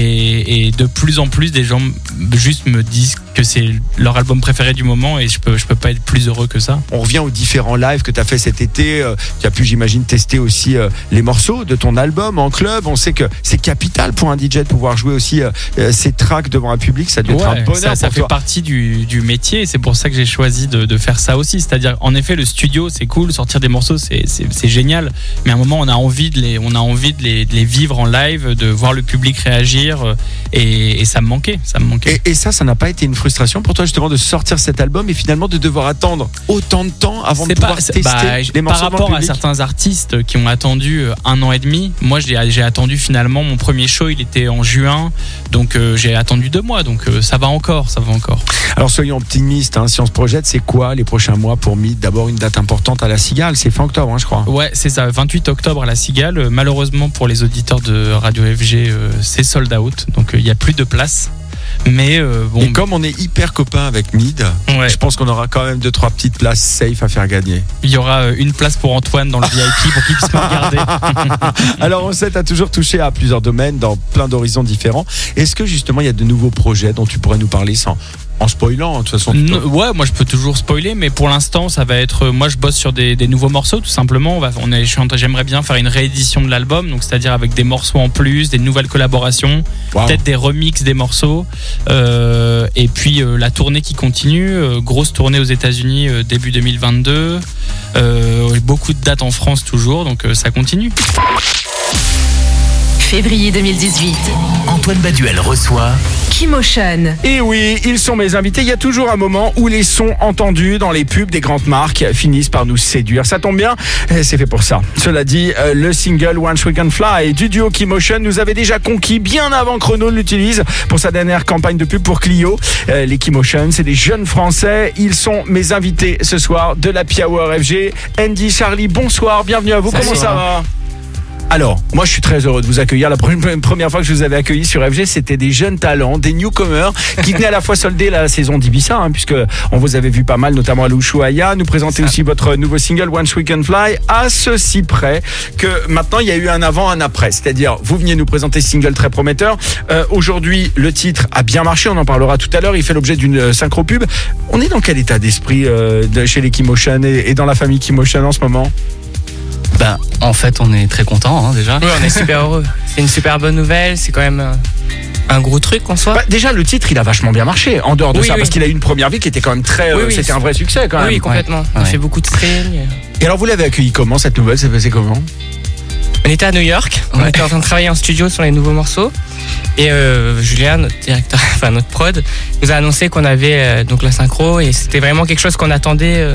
Et de plus en plus, des gens juste me disent que c'est leur album préféré du moment, et je peux pas être plus heureux que ça. On revient aux différents lives que tu as fait cet été. Tu as pu, j'imagine, tester aussi les morceaux de ton album en club. On sait que c'est capital pour un DJ de pouvoir jouer aussi ses tracks devant un public. Ça doit être un bonheur. Ça fait partie du métier, et c'est pour ça que j'ai choisi de faire ça aussi. C'est-à-dire, en effet, le studio, c'est cool, sortir des morceaux, c'est génial. Mais à un moment, on a envie de les vivre en live, de voir le public réagir, et ça me manquait. Et ça n'a pas été une frustration pour toi, justement, de sortir cet album et finalement de devoir attendre autant de temps avant de pouvoir tester les morceaux par rapport à certains artistes qui ont attendu 1 an et demi. Moi, j'ai attendu finalement, mon premier show, il était en juin, donc j'ai attendu 2 mois, donc ça va encore. Alors soyons optimistes, hein, si on se projette, c'est quoi les prochains mois pour Mid? D'abord une date importante à la Cigale, c'est fin octobre, hein, je crois. Ouais, c'est ça, 28 octobre à la Cigale. Malheureusement pour les auditeurs de Radio FG, c'est sold out, donc il n'y a plus de place. Mais et comme on est hyper copains avec Mid, je pense qu'on aura quand même 2-3 petites places safe à faire gagner. Il y aura une place pour Antoine dans le VIP pour qu'il puisse me regarder. Alors on sait, tu as toujours touché à plusieurs domaines dans plein d'horizons différents. Est-ce que justement il y a de nouveaux projets dont tu pourrais nous parler en spoilant, de toute façon? Ouais, moi je peux toujours spoiler, mais pour l'instant ça va être, moi je bosse sur des nouveaux morceaux tout simplement. J'aimerais bien faire une réédition de l'album, donc c'est-à-dire avec des morceaux en plus, des nouvelles collaborations, peut-être des remixes des morceaux, et puis la tournée qui continue, grosse tournée aux États-Unis début 2022, beaucoup de dates en France toujours, donc ça continue. Février 2018. Antoine Baduel reçoit Keymotion. Et oui, ils sont mes invités. Il y a toujours un moment où les sons entendus dans les pubs des grandes marques finissent par nous séduire. Ça tombe bien, c'est fait pour ça. Cela dit, le single Once We Can Fly du duo Keymotion nous avait déjà conquis bien avant que Renault l'utilise pour sa dernière campagne de pub pour Clio. Les Keymotion, c'est des jeunes Français. Ils sont mes invités ce soir de l'Happy Hour FG. Andy, Charlie, bonsoir, bienvenue à vous. Comment ça va ? Alors, moi je suis très heureux de vous accueillir. La première fois que je vous avais accueilli sur FG, c'était des jeunes talents, des newcomers qui venaient à la fois solder la saison d'Ibiza, hein, puisque on vous avait vu pas mal, notamment à l'Ushuaïa, nous présenter aussi votre nouveau single Once We Can Fly, à ceci près que maintenant il y a eu un avant, un après. C'est-à-dire, vous veniez nous présenter ce single très prometteur. Aujourd'hui, le titre a bien marché, on en parlera tout à l'heure. Il fait l'objet d'une synchro pub. On est dans quel état d'esprit chez les Keymotion et dans la famille Keymotion en ce moment? En fait, on est très content déjà. Oui, on est super heureux. C'est une super bonne nouvelle. C'est quand même un gros truc en soi. Déjà, le titre, il a vachement bien marché. En dehors de ça, parce qu'il a eu une première vie qui était quand même très. C'était un vrai succès quand même. Oui, complètement. On a fait beaucoup de streaming. Et alors, vous l'avez accueilli comment cette nouvelle? C'est passé comment? On était à New York. On était en train de travailler en studio sur les nouveaux morceaux. Et Julien, notre directeur, notre prod, nous a annoncé qu'on avait donc la synchro, et c'était vraiment quelque chose qu'on attendait.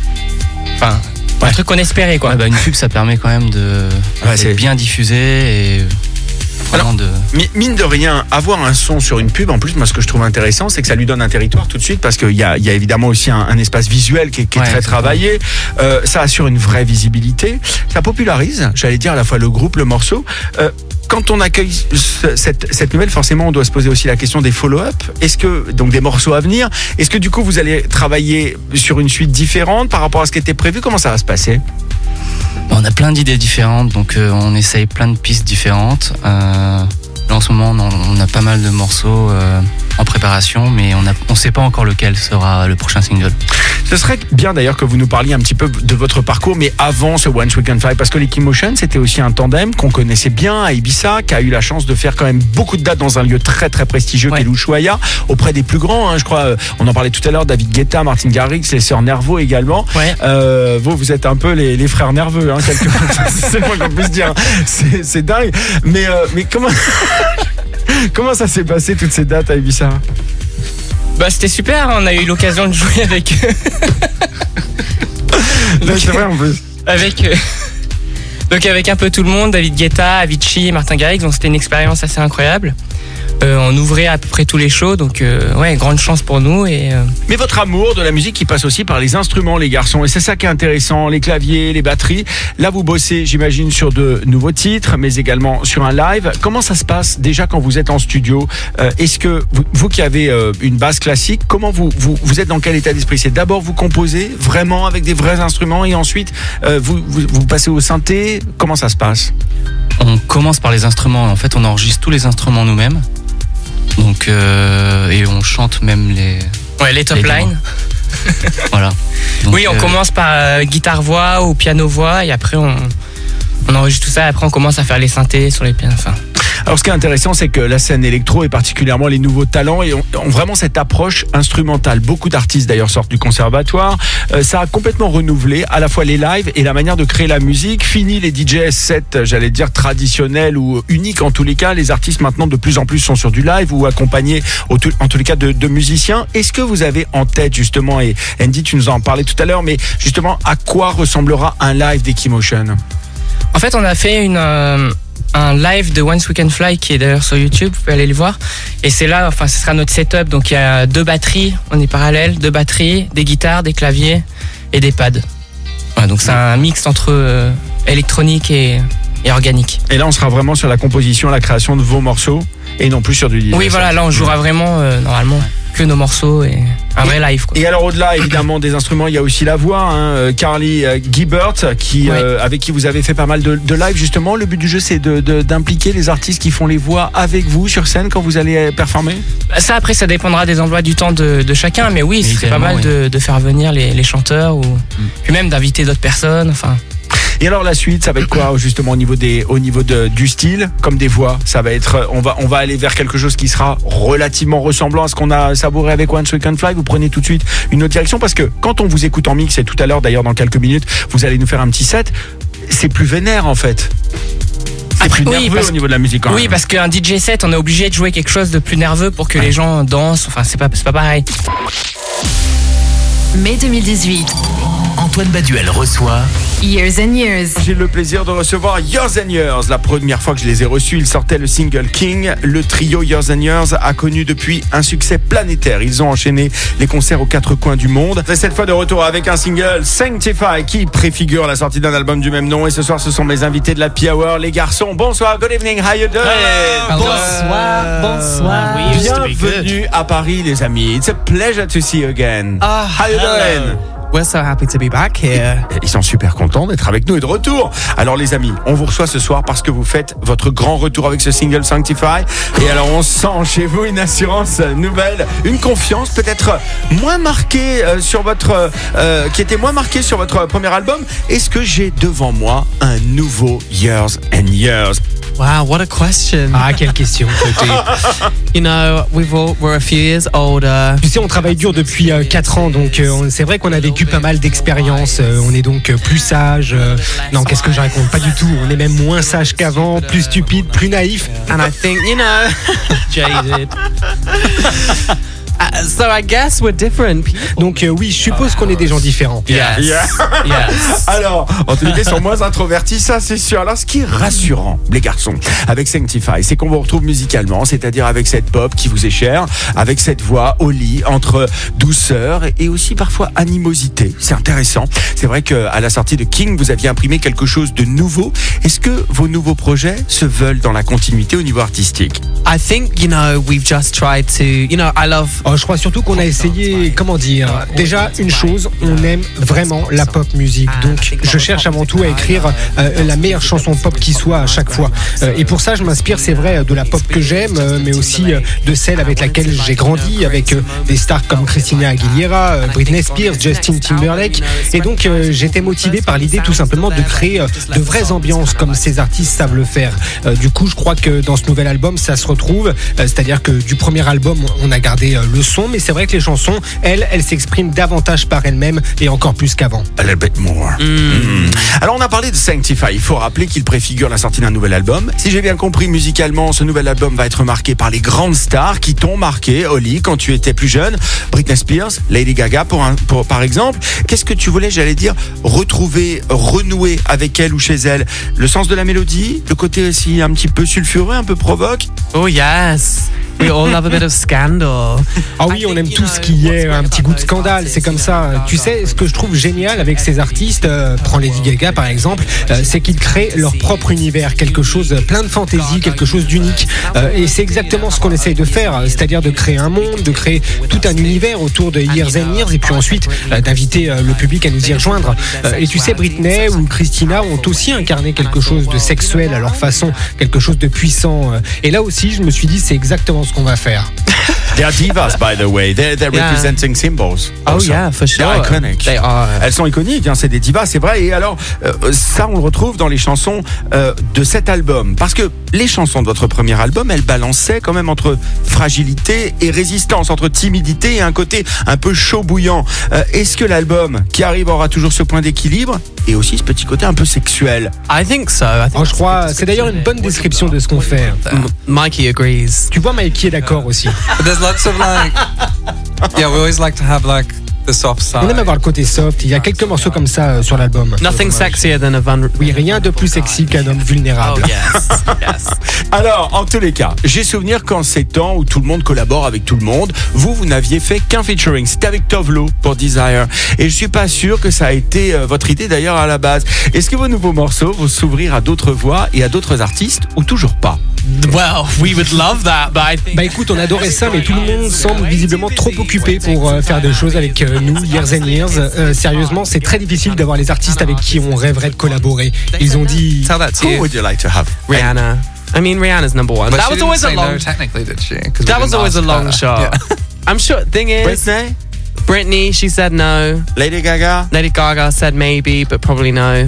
Un truc qu'on espérait, quoi. Une pub, ça permet quand même de bien diffuser, et vraiment Mine de rien, avoir un son sur une pub, en plus, moi, ce que je trouve intéressant, c'est que ça lui donne un territoire tout de suite, parce qu'il y a évidemment aussi un espace visuel qui est très travaillé. Ça assure une vraie visibilité. Ça popularise, j'allais dire, à la fois le groupe, le morceau. Quand on accueille cette nouvelle, forcément, on doit se poser aussi la question des follow-up. Est-ce que, donc des morceaux à venir, est-ce que du coup, vous allez travailler sur une suite différente par rapport à ce qui était prévu? Comment ça va se passer? On a plein d'idées différentes, donc on essaye plein de pistes différentes. Là, en ce moment, on a pas mal de morceaux en préparation, mais on ne sait pas encore lequel sera le prochain single. Ce serait bien d'ailleurs que vous nous parliez un petit peu de votre parcours, mais avant ce Once We Can Fly, parce que les Keymotion, c'était aussi un tandem qu'on connaissait bien à Ibiza, qui a eu la chance de faire quand même beaucoup de dates dans un lieu très très prestigieux qui est l'Ushuaïa, auprès des plus grands, je crois, on en parlait tout à l'heure, David Guetta, Martin Garrix, les sœurs Nervo également. Vous êtes un peu les frères nerveux, quelque part, c'est le moins qu'on puisse dire. C'est dingue, mais comment ça s'est passé toutes ces dates à Ibiza? C'était super, on a eu l'occasion de jouer avec eux. C'est vrai en plus. Donc avec un peu tout le monde, David Guetta, Avicii, Martin Garrix, donc c'était une expérience assez incroyable. On ouvrait à peu près tous les shows, donc grande chance pour nous. Mais votre amour de la musique qui passe aussi par les instruments, les garçons, et c'est ça qui est intéressant, les claviers, les batteries. Là, vous bossez, j'imagine, sur de nouveaux titres, mais également sur un live. Comment ça se passe déjà quand vous êtes en studio? Est-ce que vous qui avez une base classique, comment vous êtes dans quel état d'esprit? C'est d'abord vous composez vraiment avec des vrais instruments et ensuite vous passez au synthé. Comment ça se passe? On commence par les instruments. En fait, on enregistre tous les instruments nous-mêmes. Donc, et on chante même les top lines. Voilà. Donc, on commence par guitare-voix ou piano-voix et après on enregistre tout ça et après on commence à faire les synthés sur les pianos. Alors ce qui est intéressant, c'est que la scène électro et particulièrement les nouveaux talents ont vraiment cette approche instrumentale. Beaucoup d'artistes d'ailleurs sortent du conservatoire. Ça a complètement renouvelé à la fois les lives et la manière de créer la musique. Fini les DJ sets, j'allais dire traditionnels ou uniques en tous les cas. Les artistes maintenant de plus en plus sont sur du live ou accompagnés en tous les cas de musiciens. Est-ce que vous avez en tête justement, et Andy tu nous en parlais tout à l'heure, mais justement à quoi ressemblera un live des Keymotion? En fait on a fait un live de Once We Can Fly qui est d'ailleurs sur YouTube, vous pouvez aller le voir. Et c'est là, ce sera notre setup. Donc il y a 2 batteries, on est parallèle, 2 batteries, des guitares, des claviers et des pads. Voilà, donc c'est un mix entre électronique et organique. Et là on sera vraiment sur la composition, la création de vos morceaux et non plus sur du DJ. Oui voilà, là on jouera vraiment normalement que nos morceaux et un vrai live, quoi. Et alors au-delà évidemment des instruments, il y a aussi la voix, Carly Gibbert avec qui vous avez fait pas mal de live justement. Le but du jeu c'est d'impliquer les artistes qui font les voix avec vous sur scène quand vous allez performer. Ça après ça dépendra des emplois du temps de chacun, mais oui, c'est pas mal de faire venir les chanteurs ou puis même d'inviter d'autres personnes, Et alors la suite, ça va être quoi justement au niveau du style, comme des voix? Ça va être, on va aller vers quelque chose qui sera relativement ressemblant à ce qu'on a savouré avec Once We Can Fly. Vous prenez tout de suite une autre direction parce que quand on vous écoute en mix, et tout à l'heure d'ailleurs dans quelques minutes, vous allez nous faire un petit set. C'est plus vénère en fait. C'est plus nerveux au niveau de la musique quand même. Oui, parce qu'un DJ set, on est obligé de jouer quelque chose de plus nerveux pour que les gens dansent. C'est pas pareil. Mai 2018. Antoine Baduel reçoit Years and Years. J'ai le plaisir de recevoir Years and Years. La première fois que je les ai reçus, ils sortaient le single King. Le trio Years and Years a connu depuis un succès planétaire. Ils ont enchaîné les concerts aux 4 coins du monde. Et cette fois de retour avec un single Sanctify qui préfigure la sortie d'un album du même nom. Et ce soir, ce sont mes invités de la Happy Hour, les garçons. Bonsoir, good evening, how you doing? Bonsoir. Bienvenue à Paris, les amis. It's a pleasure to see you again. How you doing? We're so happy to be back here. Ils sont super contents d'être avec nous et de retour. Alors les amis, on vous reçoit ce soir parce que vous fêtes votre grand retour avec ce single Sanctify. Et alors on sent chez vous une assurance nouvelle, une confiance peut-être moins marquée sur votre, qui était moins marquée sur votre premier album. Est-ce que j'ai devant moi un nouveau Years and Years? Wow, what a question. Ah, quelle question. You know, we're a few years older. Tu sais, on travaille dur depuis 4 ans, donc c'est vrai qu'on a vécu pas mal d'expériences. On est donc plus sage. Non, qu'est-ce que je raconte? Pas du tout. On est même moins sage qu'avant, plus stupide, plus naïf. And I think, you know, jaded. So I guess we're different people. Donc oui, je suppose qu'on est des gens différents. Yes. Alors, en tout cas, ils sont moins introvertis, ça c'est sûr. Alors, ce qui est rassurant, les garçons, avec Sanctify, c'est qu'on vous retrouve musicalement, c'est-à-dire avec cette pop qui vous est chère, avec cette voix au lit, entre douceur et aussi parfois animosité. C'est intéressant. C'est vrai qu'à la sortie de King, vous aviez imprimé quelque chose de nouveau. Est-ce que vos nouveaux projets se veulent dans la continuité au niveau artistique? I think, we've just tried to, I love... Je crois surtout qu'on a essayé, comment dire, déjà une chose, on aime vraiment la pop musique. Donc je cherche avant tout à écrire la meilleure chanson pop qui soit à chaque fois. Et pour ça, je m'inspire, c'est vrai, de la pop que j'aime, mais aussi de celle avec laquelle j'ai grandi, avec des stars comme Christina Aguilera, Britney Spears, Justin Timberlake. Et donc j'étais motivé par l'idée tout simplement de créer de vraies ambiances comme ces artistes savent le faire. Du coup, je crois que dans ce nouvel album, ça se retrouve. C'est-à-dire que du premier album, on a gardé le son, mais c'est vrai que les chansons, elles s'expriment davantage par elles-mêmes et encore plus qu'avant. A little bit more. Alors, on a parlé de Sanctify. Il faut rappeler qu'il préfigure la sortie d'un nouvel album. Si j'ai bien compris, musicalement, ce nouvel album va être marqué par les grandes stars qui t'ont marqué, Oli, quand tu étais plus jeune. Britney Spears, Lady Gaga, par exemple. Qu'est-ce que tu voulais, j'allais dire, retrouver, renouer avec elle ou chez elle? Le sens de la mélodie, le côté aussi un petit peu sulfureux, un peu provoque? Oh yes. We all love a bit of scandal. Ah oui, on aime tout ce qui est un petit goût de scandale, c'est comme ça. Tu sais, ce que je trouve génial avec ces artistes, prends Lady Gaga par exemple, c'est qu'ils créent leur propre univers, quelque chose plein de fantaisie, quelque chose d'unique. Et c'est exactement ce qu'on essaye de faire, c'est-à-dire de créer un monde, de créer tout un univers autour de Years and Years, et puis ensuite d'inviter le public à nous y rejoindre. Et tu sais, Britney ou Christina ont aussi incarné quelque chose de sexuel à leur façon, quelque chose de puissant. Et là aussi, je me suis dit, c'est exactement ce qu'on va faire. They are divas, by the way. They're representing symbols. Oh yeah, for sure. They're iconic. They are. Elles sont iconiques, c'est des divas, c'est vrai. Et alors, ça, on le retrouve dans les chansons de cet album. Parce que les chansons de votre premier album, elles balançaient quand même entre fragilité et résistance, entre timidité et un côté un peu chaud bouillant. Est-ce que l'album qui arrive aura toujours ce point d'équilibre et aussi ce petit côté un peu sexuel? I think so. Je crois, c'est d'ailleurs une bonne description de ce qu'on fait. Mikey agrees. Tu vois, Mikey est d'accord aussi. But there's lots of we always like to have the soft side. On aime avoir le côté soft. Il y a quelques morceaux comme ça sur l'album. Nothing sexier than a vulnerable. Oui, rien de plus sexy qu'un homme vulnérable. Oh yes. Alors, en tous les cas, j'ai souvenir qu'en ces temps où tout le monde collabore avec tout le monde, vous n'aviez fait qu'un featuring. C'était avec Tovlo pour Desire. Et je suis pas sûr que ça a été votre idée d'ailleurs à la base. Est-ce que vos nouveaux morceaux vont s'ouvrir à d'autres voix et à d'autres artistes ou toujours pas? Well, we would love that, but I think... Bah écoute, on adorait ça, mais tout le monde semble visiblement trop occupé pour faire des choses avec nous, Years and Years. Sérieusement, c'est très difficile d'avoir les artistes avec qui on rêverait de collaborer. Ils ont dit... Who would you like to have? Rihanna. I mean, Rihanna's number one. But That she was always didn't a say long... no, technically, did she? 'Cause we That was didn't always a ask long her. shot. Yeah. I'm sure. Thing is... Britney, she said no. Lady Gaga? Lady Gaga said maybe, but probably no.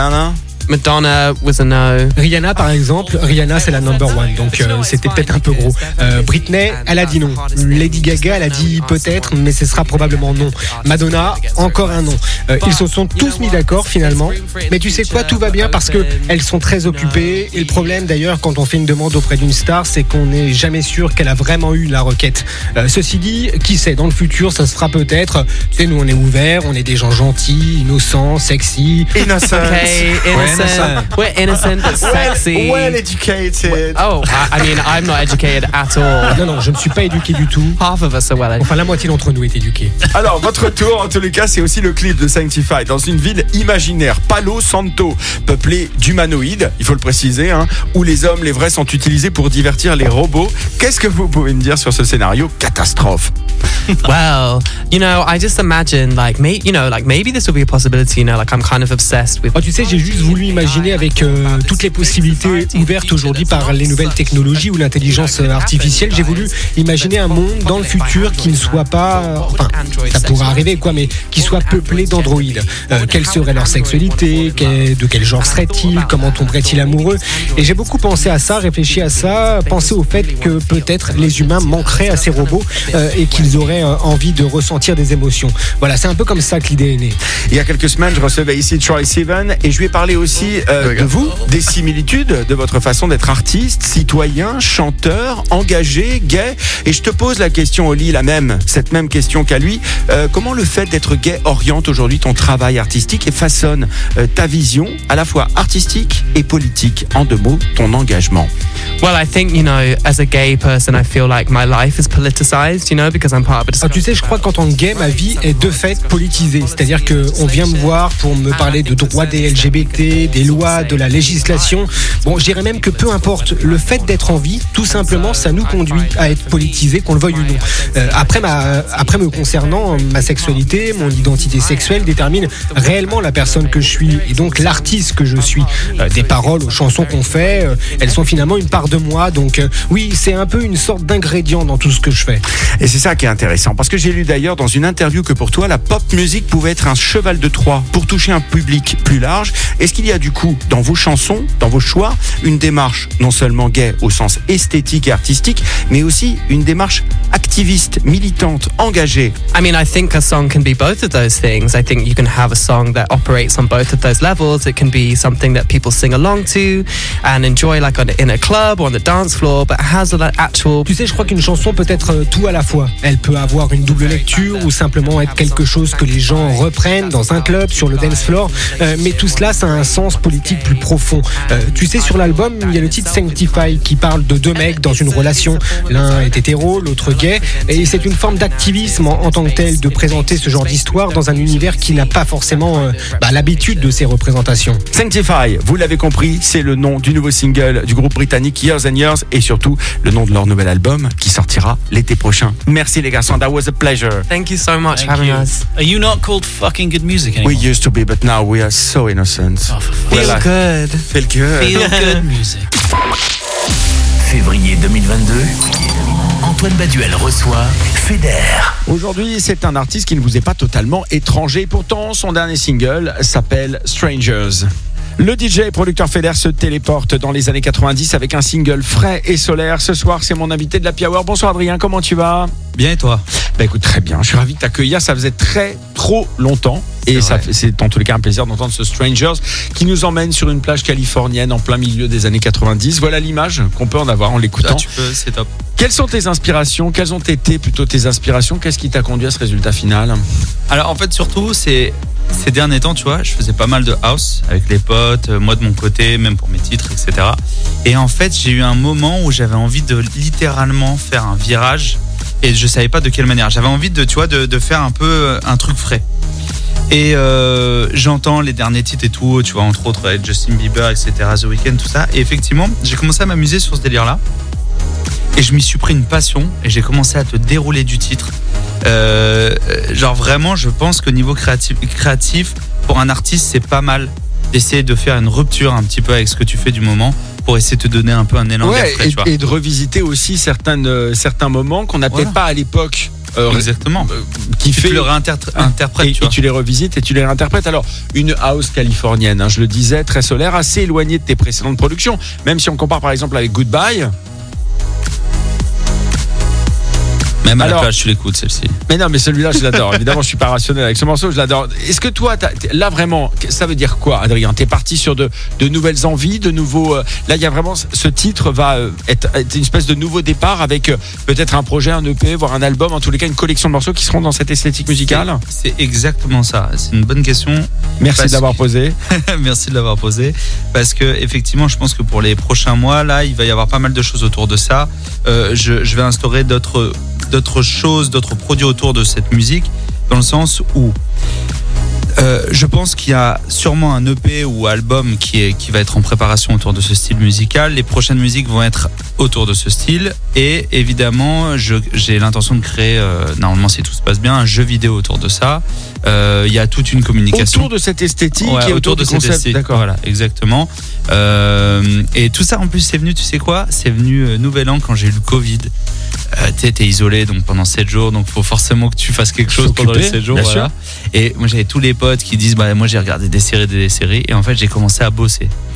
Madonna was a no. Rihanna par exemple, Rihanna c'est la number one, donc c'était peut-être un peu gros. Britney, elle a dit non. Lady Gaga, elle a dit peut-être, mais ce sera probablement non. Madonna, encore un non. Ils se sont tous mis d'accord finalement. Mais tu sais quoi, tout va bien parce que elles sont très occupées. Et le problème d'ailleurs, quand on fait une demande auprès d'une star, c'est qu'on n'est jamais sûr qu'elle a vraiment eu la requête. Ceci dit, qui sait, dans le futur, ça sera peut-être. Tu sais, nous on est ouverts, on est des gens gentils, innocents, sexy. Innocent. Okay, innocent. We're innocent but sexy. Well educated. Oh, I mean, I'm not educated at all. Non, je ne suis pas éduqué du tout. Half of us are well educated. Enfin, la moitié d'entre nous est éduquée. Alors, votre tour, en tous les cas, c'est aussi le clip de Sanctify dans une ville imaginaire, Palo Santo, peuplée d'humanoïdes, il faut le préciser, où les hommes, les vrais, sont utilisés pour divertir les robots. Qu'est-ce que vous pouvez me dire sur ce scénario catastrophe? Well, I just imagine, maybe this will be a possibility, I'm kind of obsessed with... Oh, tu sais, j'ai juste voulu imaginer avec toutes les possibilités ouvertes aujourd'hui par les nouvelles technologies ou l'intelligence artificielle, j'ai voulu imaginer un monde dans le futur qui ne soit pas... Enfin, ça pourra arriver, mais qui soit peuplé d'androïdes. Quelle serait leur sexualité? De quel genre serait-il? Comment tomberaient-ils amoureux? Et j'ai beaucoup pensé à ça, réfléchi à ça, pensé au fait que peut-être les humains manqueraient à ces robots et qu'ils auraient j'aurais envie de ressentir des émotions. Voilà, c'est un peu comme ça que l'idée est née. Il y a quelques semaines, je recevais ici Troye Sivan et je lui ai parlé aussi de vous, des similitudes de votre façon d'être artiste, citoyen, chanteur, engagé, gay. Et je te pose la question, Oli, cette même question qu'à lui. Comment le fait d'être gay oriente aujourd'hui ton travail artistique et façonne ta vision à la fois artistique et politique? En 2 mots, ton engagement. Well, I think, as a gay person, I feel like my life is politicized, because I'm part of a... Tu sais, je crois qu'en tant que gay, ma vie est de fait politisée. C'est-à-dire qu'on vient me voir pour me parler de droits des LGBT, des lois, de la législation. Bon, je dirais même que peu importe, le fait d'être en vie, tout simplement, ça nous conduit à être politisé, qu'on le veuille ou non. Après me concernant, ma sexualité, mon identité sexuelle détermine réellement la personne que je suis et donc l'artiste que je suis. Des paroles aux chansons qu'on fait, elles sont finalement une part de moi. Donc oui, c'est un peu une sorte d'ingrédient dans tout ce que je fais. Et c'est ça qui est intéressant, parce que j'ai lu d'ailleurs dans une interview que pour toi, la pop music pouvait être un cheval de Troie pour toucher un public plus large. Est-ce qu'il y a du coup, dans vos chansons, dans vos choix, une démarche non seulement gay au sens esthétique et artistique, mais aussi une démarche activiste, militante, engagée? I mean, I think a song can be both of those things. I think you can have a song that operates on both of those levels. It can be something that people sing along to and enjoy like in a club or on the dance floor, but has an actual... Tu sais, je crois qu'une chanson peut être tout à la fois. Elle peut avoir une double lecture ou simplement être quelque chose que les gens reprennent dans un club, sur le dance floor, mais tout cela, ça a un sens politique plus profond. Tu sais, sur l'album, il y a le titre Sanctify qui parle de 2 mecs dans une relation. L'un est hétéro, l'autre gay, et c'est une forme d'activisme en tant que tel de présenter ce genre d'histoire dans un univers qui n'a pas forcément l'habitude de ces représentations. Sanctify, vous l'avez compris, c'est le nom du nouveau single du groupe britannique Years and Years et surtout le nom de leur nouvel album qui sortira l'été prochain. Merci les garçons, that was a pleasure. Thank you so much for having us. Are you not called fucking good music anymore? We used to be, but now we are so innocent. Feel good. Feel good. Feel good music. Février 2022, Antoine Baduel reçoit Feder. Aujourd'hui, c'est un artiste qui ne vous est pas totalement étranger. Pourtant, son dernier single s'appelle Strangers. Le DJ et producteur Feder se téléporte dans les années 90 avec un single frais et solaire. Ce soir, c'est mon invité de l'Happy Hour. Bonsoir Adrien, comment tu vas? Bien et toi? Bah écoute, très bien. Je suis ravi de t'accueillir. Ça faisait trop longtemps. Et c'est en tous les cas un plaisir d'entendre ce Strangers qui nous emmène sur une plage californienne en plein milieu des années 90. Voilà l'image qu'on peut en avoir en l'écoutant. Tu peux, c'est top. Quelles sont tes inspirations? Quelles ont été plutôt tes inspirations? Qu'est-ce qui t'a conduit à ce résultat final? Alors en fait, surtout, ces derniers temps, tu vois, je faisais pas mal de house avec les potes, moi de mon côté, même pour mes titres, etc. Et en fait, j'ai eu un moment où j'avais envie de littéralement faire un virage et je savais pas de quelle manière. J'avais envie de faire un peu un truc frais. Et j'entends les derniers titres et tout, tu vois, entre autres avec Justin Bieber, etc., The Weeknd, tout ça. Et effectivement, j'ai commencé à m'amuser sur ce délire-là. Et je m'y suis pris une passion et j'ai commencé à te dérouler du titre. Genre vraiment, je pense que niveau créatif, pour un artiste, c'est pas mal d'essayer de faire une rupture un petit peu avec ce que tu fais du moment pour essayer de te donner un peu un élan d'air frais, tu vois. Et de revisiter aussi certains moments qu'on n'a peut-être pas à l'époque. Exactement. Tu le réinterprètes, tu vois. Et tu les revisites et tu les réinterprètes. Alors, une house californienne, je le disais, très solaire, assez éloignée de tes précédentes productions. Même si on compare par exemple avec Goodbye. Même à la plage, tu l'écoutes, celle-ci. Mais non, mais celui-là, je l'adore. Évidemment, je suis pas rationnel avec ce morceau, je l'adore. Est-ce que toi, là vraiment, ça veut dire quoi, Adrien? T'es parti sur de nouvelles envies, de nouveaux. Là, il y a vraiment ce titre va être une espèce de nouveau départ avec peut-être un projet, un EP, voire un album, en tous les cas, une collection de morceaux qui seront dans cette esthétique musicale. C'est exactement ça. C'est une bonne question. Merci de l'avoir posé. Merci de l'avoir posé. Parce que effectivement, je pense que pour les prochains mois, là, il va y avoir pas mal de choses autour de ça. Je vais instaurer d'autres choses, d'autres produits autour de cette musique, dans le sens où je pense qu'il y a sûrement un EP ou album qui va être en préparation autour de ce style musical. Les prochaines musiques vont être autour de ce style et évidemment j'ai l'intention de créer, normalement si tout se passe bien, un jeu vidéo autour de ça. Il y a toute une communication autour de cette esthétique et autour de cette esthétique. D'accord, voilà, exactement. Et tout ça en plus c'est venu, tu sais quoi, c'est venu Nouvel An quand j'ai eu le Covid. T'es isolé donc pendant 7 jours, donc faut forcément que tu fasses quelque chose pendant les 7 jours. Voilà. Et moi j'avais tous les potes qui disent moi j'ai regardé des séries et en fait j'ai commencé à bosser.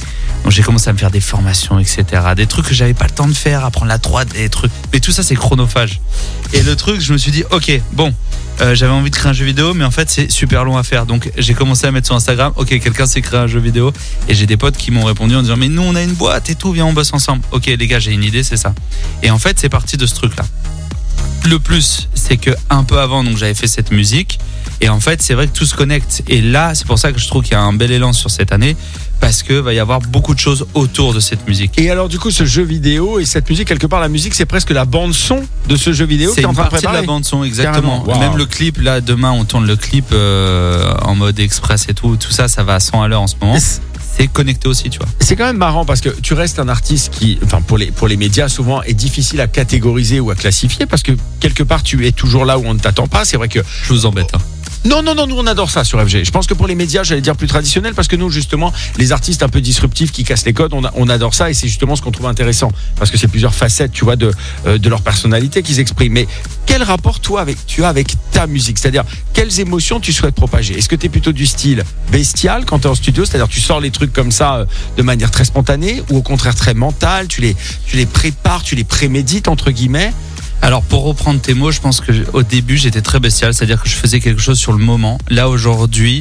Donc j'ai commencé à me faire des formations, etc. Des trucs que j'avais pas le temps de faire, apprendre la 3D, des trucs. Mais tout ça, c'est chronophage. Et le truc, je me suis dit, ok, bon, j'avais envie de créer un jeu vidéo, mais en fait, c'est super long à faire. Donc j'ai commencé à mettre sur Instagram, ok, quelqu'un sait créer un jeu vidéo. Et j'ai des potes qui m'ont répondu en disant, mais nous, on a une boîte et tout, viens, on bosse ensemble. Ok, les gars, j'ai une idée, c'est ça. Et en fait, c'est parti de ce truc-là. Le plus, c'est que un peu avant, donc j'avais fait cette musique. Et en fait, c'est vrai que tout se connecte. Et là, c'est pour ça que je trouve qu'il y a un bel élan sur cette année, parce que va y avoir beaucoup de choses autour de cette musique. Et alors, du coup, ce jeu vidéo et cette musique, quelque part, la musique, c'est presque la bande son de ce jeu vidéo. C'est une partie de la bande son, exactement. Wow. Même le clip, là, demain, on tourne le clip en mode express et tout ça, ça va à 100 à l'heure en ce moment. C'est connecté aussi, tu vois. C'est quand même marrant parce que tu restes un artiste qui, enfin, pour les médias, souvent, est difficile à catégoriser ou à classifier parce que quelque part, tu es toujours là où on ne t'attend pas. C'est vrai que. Je vous embête, hein. Non, nous on adore ça sur FG. Je pense que pour les médias, j'allais dire plus traditionnels, parce que nous justement, les artistes un peu disruptifs qui cassent les codes, on adore ça et c'est justement ce qu'on trouve intéressant, parce que c'est plusieurs facettes, tu vois, de leur personnalité qu'ils expriment. Mais quel rapport tu as avec ta musique? C'est-à-dire, quelles émotions tu souhaites propager? Est-ce que tu es plutôt du style bestial quand tu es en studio, c'est-à-dire tu sors les trucs comme ça de manière très spontanée, ou au contraire très mentale, tu les prépares, tu les prémédites entre guillemets? Alors pour reprendre tes mots, je pense que au début j'étais très bestial, c'est-à-dire que je faisais quelque chose sur le moment. Là aujourd'hui,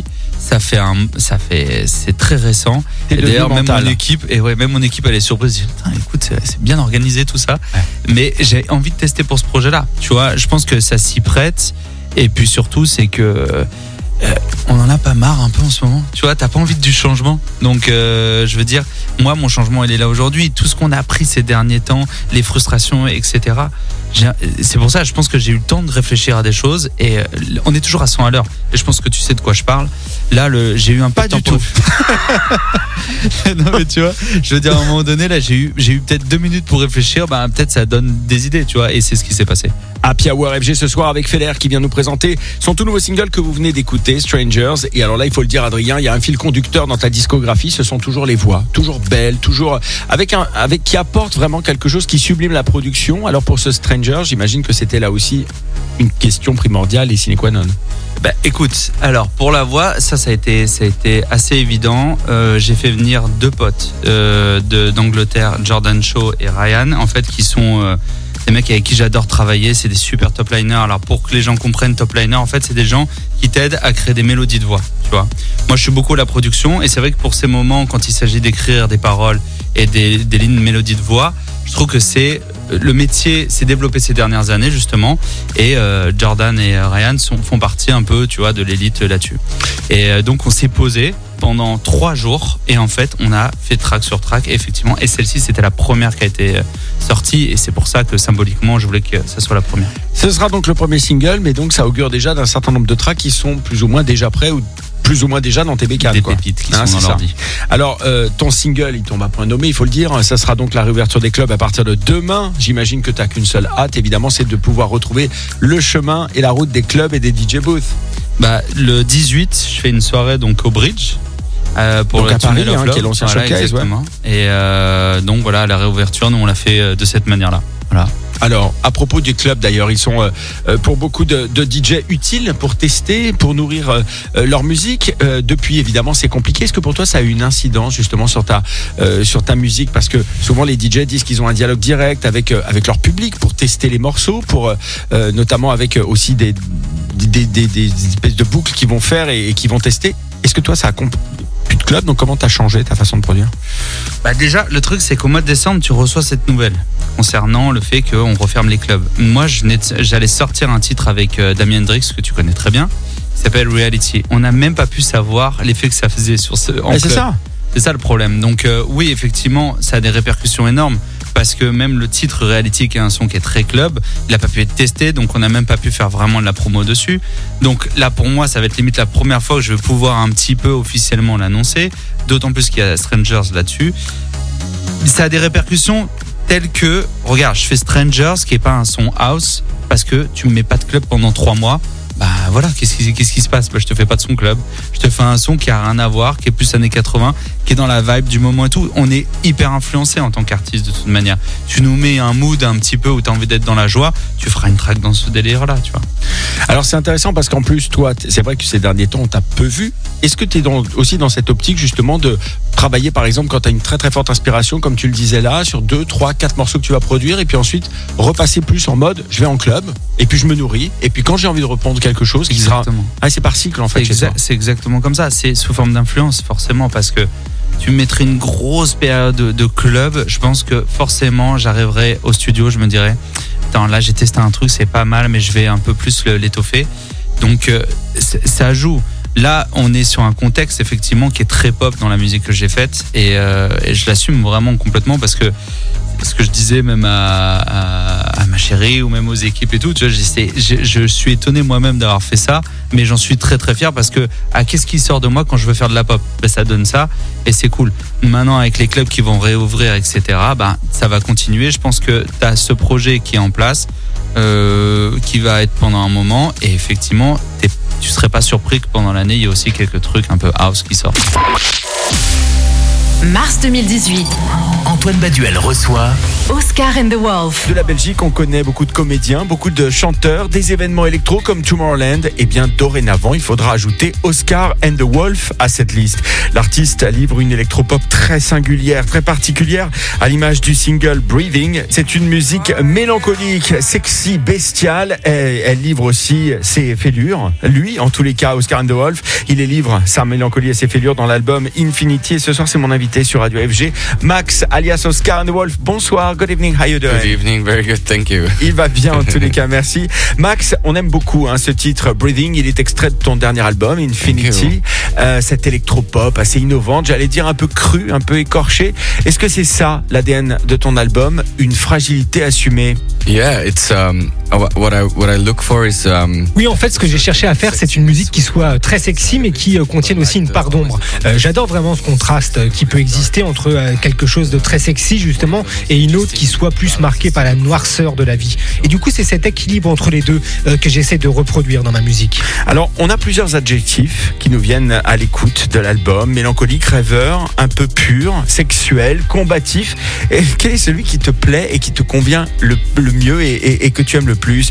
c'est très récent. Et d'ailleurs même mon équipe, elle est surprise. Putain, écoute, c'est bien organisé tout ça. Ouais. Mais j'ai envie de tester pour ce projet-là. Tu vois, je pense que ça s'y prête. Et puis surtout, c'est que on en a pas marre un peu en ce moment. Tu vois, t'as pas envie du changement. Donc je veux dire, moi mon changement il est là aujourd'hui. Tout ce qu'on a appris ces derniers temps, les frustrations, etc. C'est pour ça, je pense que j'ai eu le temps de réfléchir à des choses et on est toujours à 100 à l'heure. Et je pense que tu sais de quoi je parle. Là, j'ai eu un peu de temps. Pas du tout. Non mais tu vois, je veux dire à un moment donné, là, j'ai eu peut-être 2 minutes pour réfléchir. Bah peut-être ça donne des idées, tu vois. Et c'est ce qui s'est passé. Happy Hour FG ce soir avec Feller qui vient nous présenter son tout nouveau single que vous venez d'écouter, Strangers. Et alors là, il faut le dire, Adrien, il y a un fil conducteur dans ta discographie. Ce sont toujours les voix, toujours belles, toujours avec qui apporte vraiment quelque chose qui sublime la production. Alors pour ce Strangers, j'imagine que c'était là aussi une question primordiale et sine qua non. Bah écoute, alors pour la voix, ça a été assez évident. J'ai fait venir 2 potes d'Angleterre, Jordan Shaw et Ryan, en fait, qui sont des mecs avec qui j'adore travailler. C'est des super top liners. Alors pour que les gens comprennent, top liner, en fait, c'est des gens qui t'aident à créer des mélodies de voix. Tu vois. Moi, je suis beaucoup à la production et c'est vrai que pour ces moments, quand il s'agit d'écrire des paroles et des lignes de mélodie de voix, je trouve que le métier s'est développé ces dernières années justement, et Jordan et Ryan font partie un peu, tu vois, de l'élite là-dessus. Et donc on s'est posé pendant 3 jours et en fait on a fait track sur track effectivement, et celle-ci c'était la première qui a été sortie et c'est pour ça que symboliquement je voulais que ça soit la première. Ce sera donc le premier single, mais donc ça augure déjà d'un certain nombre de tracks qui sont plus ou moins déjà prêts ou plus ou moins déjà dans tes bécanes. Des pépites qui sont dans l'ordi. Alors, ton single, il tombe à point nommé, il faut le dire. Ça sera donc la réouverture des clubs à partir de demain. J'imagine que tu n'as qu'une seule hâte, évidemment, c'est de pouvoir retrouver le chemin et la route des clubs et des DJ booths. Bah, le 18, je fais une soirée donc au Bridge. Pour donc le à Paris, qui est l'ancien showcase. Exactement. Ouais. Et donc voilà, la réouverture, nous on l'a fait de cette manière-là. Voilà. Alors, à propos du club d'ailleurs, ils sont pour beaucoup de DJ utiles pour tester, pour nourrir leur musique. Depuis, évidemment, c'est compliqué. Est-ce que pour toi, ça a eu une incidence justement sur ta musique? Parce que souvent, les DJ disent qu'ils ont un dialogue direct avec leur public pour tester les morceaux, pour notamment avec aussi des espèces de boucles qu'ils vont faire et qui vont tester. Est-ce que toi, ça a plus de club? Donc, comment t'as changé ta façon de produire? Bah déjà, le truc, c'est qu'au mois de décembre, tu reçois cette nouvelle concernant le fait qu'on referme les clubs. Moi, j'allais sortir un titre avec Damien Hendrix, que tu connais très bien, qui s'appelle Reality. On n'a même pas pu savoir l'effet que ça faisait sur ce. C'est ça. C'est ça le problème. Donc oui, effectivement, ça a des répercussions énormes. Parce que même le titre Reality, qui est un son qui est très club, il n'a pas pu être testé, donc on n'a même pas pu faire vraiment de la promo dessus. Donc là, pour moi, ça va être limite la première fois que je vais pouvoir un petit peu officiellement l'annoncer, d'autant plus qu'il y a Strangers là-dessus. Ça a des répercussions telles que, regarde, je fais Strangers, qui n'est pas un son house, parce que tu ne mets pas de club pendant 3 mois. Bah voilà, qu'est-ce qui se passe? Bah, je te fais pas de son club, je te fais un son qui a rien à voir, qui est plus années 80, qui est dans la vibe du moment et tout. On est hyper influencé en tant qu'artiste de toute manière. tu nous mets un mood un petit peu où tu as envie d'être dans la joie, tu feras une track dans ce délire-là, tu vois. Alors c'est intéressant parce qu'en plus, toi, c'est vrai que ces derniers temps, on t'a peu vu. Est-ce que tu es aussi dans cette optique justement de travailler, par exemple, quand tu as une très très forte inspiration, comme tu le disais là, sur 2, 3, 4 morceaux que tu vas produire, et puis ensuite repasser plus en mode, je vais en club, et puis je me nourris, et puis quand j'ai envie de reprendre quelque chose, qui sera... c'est par cycle en fait. C'est exactement comme ça, c'est sous forme d'influence forcément, parce que tu me mettrais une grosse période de club, je pense que forcément j'arriverai au studio, je me dirais, attends, là j'ai testé un truc, c'est pas mal, mais je vais un peu plus l'étoffer. Donc ça joue. Là, on est sur un contexte effectivement qui est très pop dans la musique que j'ai faite, et je l'assume vraiment complètement, parce que ce que je disais même à ma chérie ou même aux équipes et tout, tu vois, je suis étonné moi-même d'avoir fait ça, mais j'en suis très très fier, parce que qu'est-ce qui sort de moi quand je veux faire de la pop? Ben, ça donne ça et c'est cool. Maintenant, avec les clubs qui vont réouvrir, etc., ben, ça va continuer. Je pense que tu as ce projet qui est en place, qui va être pendant un moment, et effectivement tu serais pas surpris que pendant l'année il y a aussi quelques trucs un peu house qui sortent. Mars 2018. Antoine Baduel reçoit Oscar and the Wolf. De la Belgique, on connaît beaucoup de comédiens, beaucoup de chanteurs, des événements électro comme Tomorrowland. Et bien dorénavant, il faudra ajouter Oscar and the Wolf à cette liste. L'artiste livre une électropop très singulière, très particulière, à l'image du single Breathing. C'est une musique mélancolique, sexy, bestiale. Et elle livre aussi ses fêlures. Lui, en tous les cas, Oscar and the Wolf, il les livre, sa mélancolie et ses fêlures, dans l'album Infinity. Et ce soir, c'est mon invité sur Radio FG, Max, alias Oscar and the Wolf. Bonsoir, good evening, how you doing? Good evening, very good, thank you. Il va bien en tous les cas, merci. Max, on aime beaucoup ce titre Breathing, il est extrait de ton dernier album Infinity, cette électropop assez innovante, j'allais dire un peu crue, un peu écorchée. Est-ce que c'est ça l'ADN de ton album, une fragilité assumée? Yeah, it's what I look for is Oui, en fait, ce que j'ai cherché à faire, c'est une musique qui soit très sexy, mais qui contienne aussi une part d'ombre. J'adore vraiment ce contraste qui peut exister entre quelque chose de très sexy justement et une autre qui soit plus marquée par la noirceur de la vie. Et du coup, c'est cet équilibre entre les deux que j'essaie de reproduire dans ma musique. Alors, on a plusieurs adjectifs qui nous viennent à l'écoute de l'album: mélancolique, rêveur, un peu pur, sexuel, combatif. Et quel est celui qui te plaît et qui te convient le mieux et que tu aimes le plus?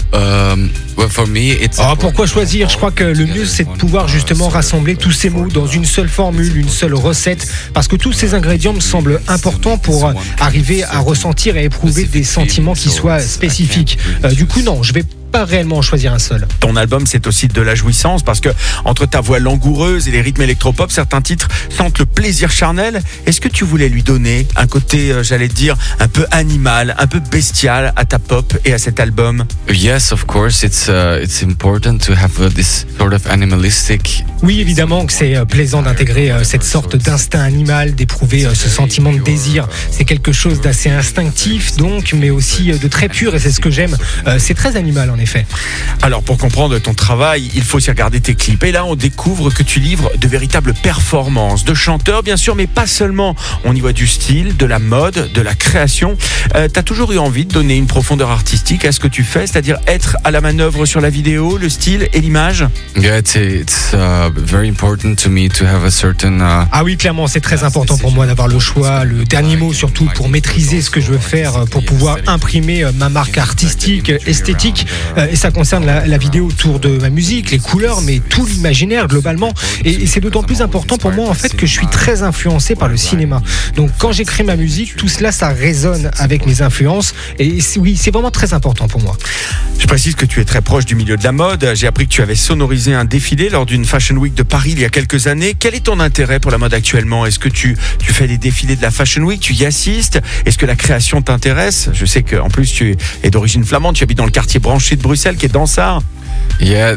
Pourquoi choisir? Je crois que le mieux, c'est de pouvoir justement rassembler tous ces mots dans une seule formule, une seule recette, parce que tous ces ingrédients me semblent importants pour arriver à ressentir et éprouver des sentiments qui soient spécifiques. Du coup, non, je vais pas réellement en choisir un seul. Ton album, c'est aussi de la jouissance, parce que entre ta voix langoureuse et les rythmes électropop, certains titres sentent le plaisir charnel. Est-ce que tu voulais lui donner un côté, j'allais dire, un peu animal, un peu bestial à ta pop et à cet album? Yes, of course, it's important to have this sort of animalistic. Oui, évidemment que c'est plaisant d'intégrer cette sorte d'instinct animal, d'éprouver ce sentiment de désir. C'est quelque chose d'assez instinctif, donc, mais aussi de très pur, et c'est ce que j'aime. C'est très animal, en effet. Alors, pour comprendre ton travail, il faut aussi regarder tes clips. Et là, on découvre que tu livres de véritables performances de chanteurs, bien sûr, mais pas seulement. On y voit du style, de la mode, de la création. T'as toujours eu envie de donner une profondeur artistique à ce que tu fais, c'est-à-dire être à la manœuvre sur la vidéo, le style et l'image? Yeah, it's very important to me to have a certain. Ah oui, clairement, c'est très important pour moi d'avoir le choix, le dernier mot surtout, pour maîtriser ce que je veux faire, pour pouvoir imprimer ma marque artistique, esthétique. Et ça concerne la vidéo autour de ma musique, les couleurs, mais tout l'imaginaire globalement. Et c'est d'autant plus important pour moi en fait que je suis très influencé par le cinéma. Donc quand j'écris ma musique, tout cela, ça résonne avec mes influences. Et oui, c'est vraiment très important pour moi. Je précise que tu es très proche du milieu de la mode. J'ai appris que tu avais sonorisé un défilé lors d'une Fashion Week de Paris il y a quelques années. Quel est ton intérêt pour la mode actuellement? Est-ce que tu fais des défilés de la Fashion Week? Tu y assistes? Est-ce que la création t'intéresse? Je sais qu'en plus tu es d'origine flamande, tu habites dans le quartier branché de Bruxelles qui est Dansart. Yeah,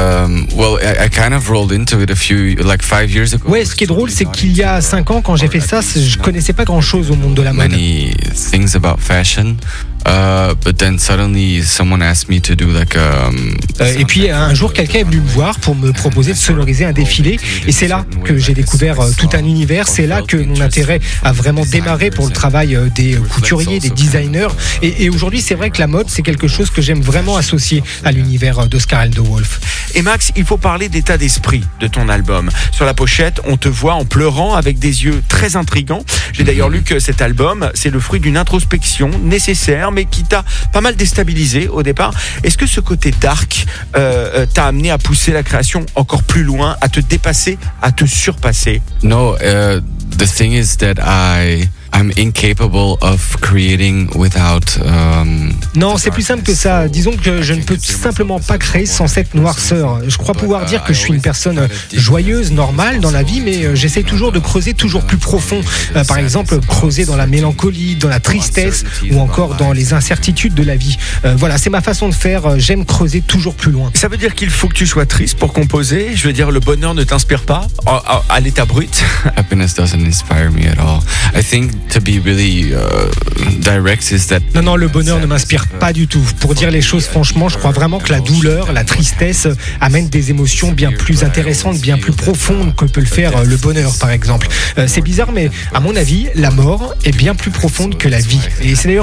I kind of rolled into it 5 years ago. Ouais, ce qui est drôle, c'est qu'il y a 5 ans, quand j'ai fait ça, je connaissais pas grand-chose au monde de la mode. Many things about fashion. But then suddenly someone asked me to do et puis un jour quelqu'un est venu me voir pour me proposer de sonoriser un défilé, et c'est là que j'ai découvert tout un univers. C'est là que mon intérêt a vraiment démarré pour le travail des couturiers, des designers, et aujourd'hui c'est vrai que la mode, c'est quelque chose que j'aime vraiment associer à l'univers d'Oscar Oscar and the Wolf. Et Max, il faut parler d'état d'esprit de ton album. Sur la pochette, on te voit en pleurant avec des yeux très intrigants. J'ai d'ailleurs lu que cet album, c'est le fruit d'une introspection nécessaire, mais qui t'a pas mal déstabilisé au départ. Est-ce que ce côté dark t'a amené à pousser la création encore plus loin, à te dépasser, à te surpasser? No, the thing is that I'm incapable of creating without. Non, c'est plus simple que ça. Disons que je ne peux simplement pas créer sans cette noirceur. Je crois pouvoir dire que je suis une personne joyeuse, normale dans la vie, mais j'essaie toujours de creuser toujours plus profond. Par exemple, creuser dans la mélancolie, dans la tristesse ou encore dans les incertitudes de la vie. Voilà, c'est ma façon de faire. J'aime creuser toujours plus loin. Ça veut dire qu'il faut que tu sois triste pour composer? Je veux dire, le bonheur ne t'inspire pas à l'état brut? Happiness doesn't inspire me at all. I think to be really direct is that. Non, le bonheur ne m'inspire pas du tout. Pour dire les choses franchement, je crois vraiment que la douleur, la tristesse amènent des émotions bien plus intéressantes, bien plus profondes que peut le faire le bonheur, par exemple. C'est bizarre, mais à mon avis, la mort est bien plus profonde que la vie. Et c'est d'ailleurs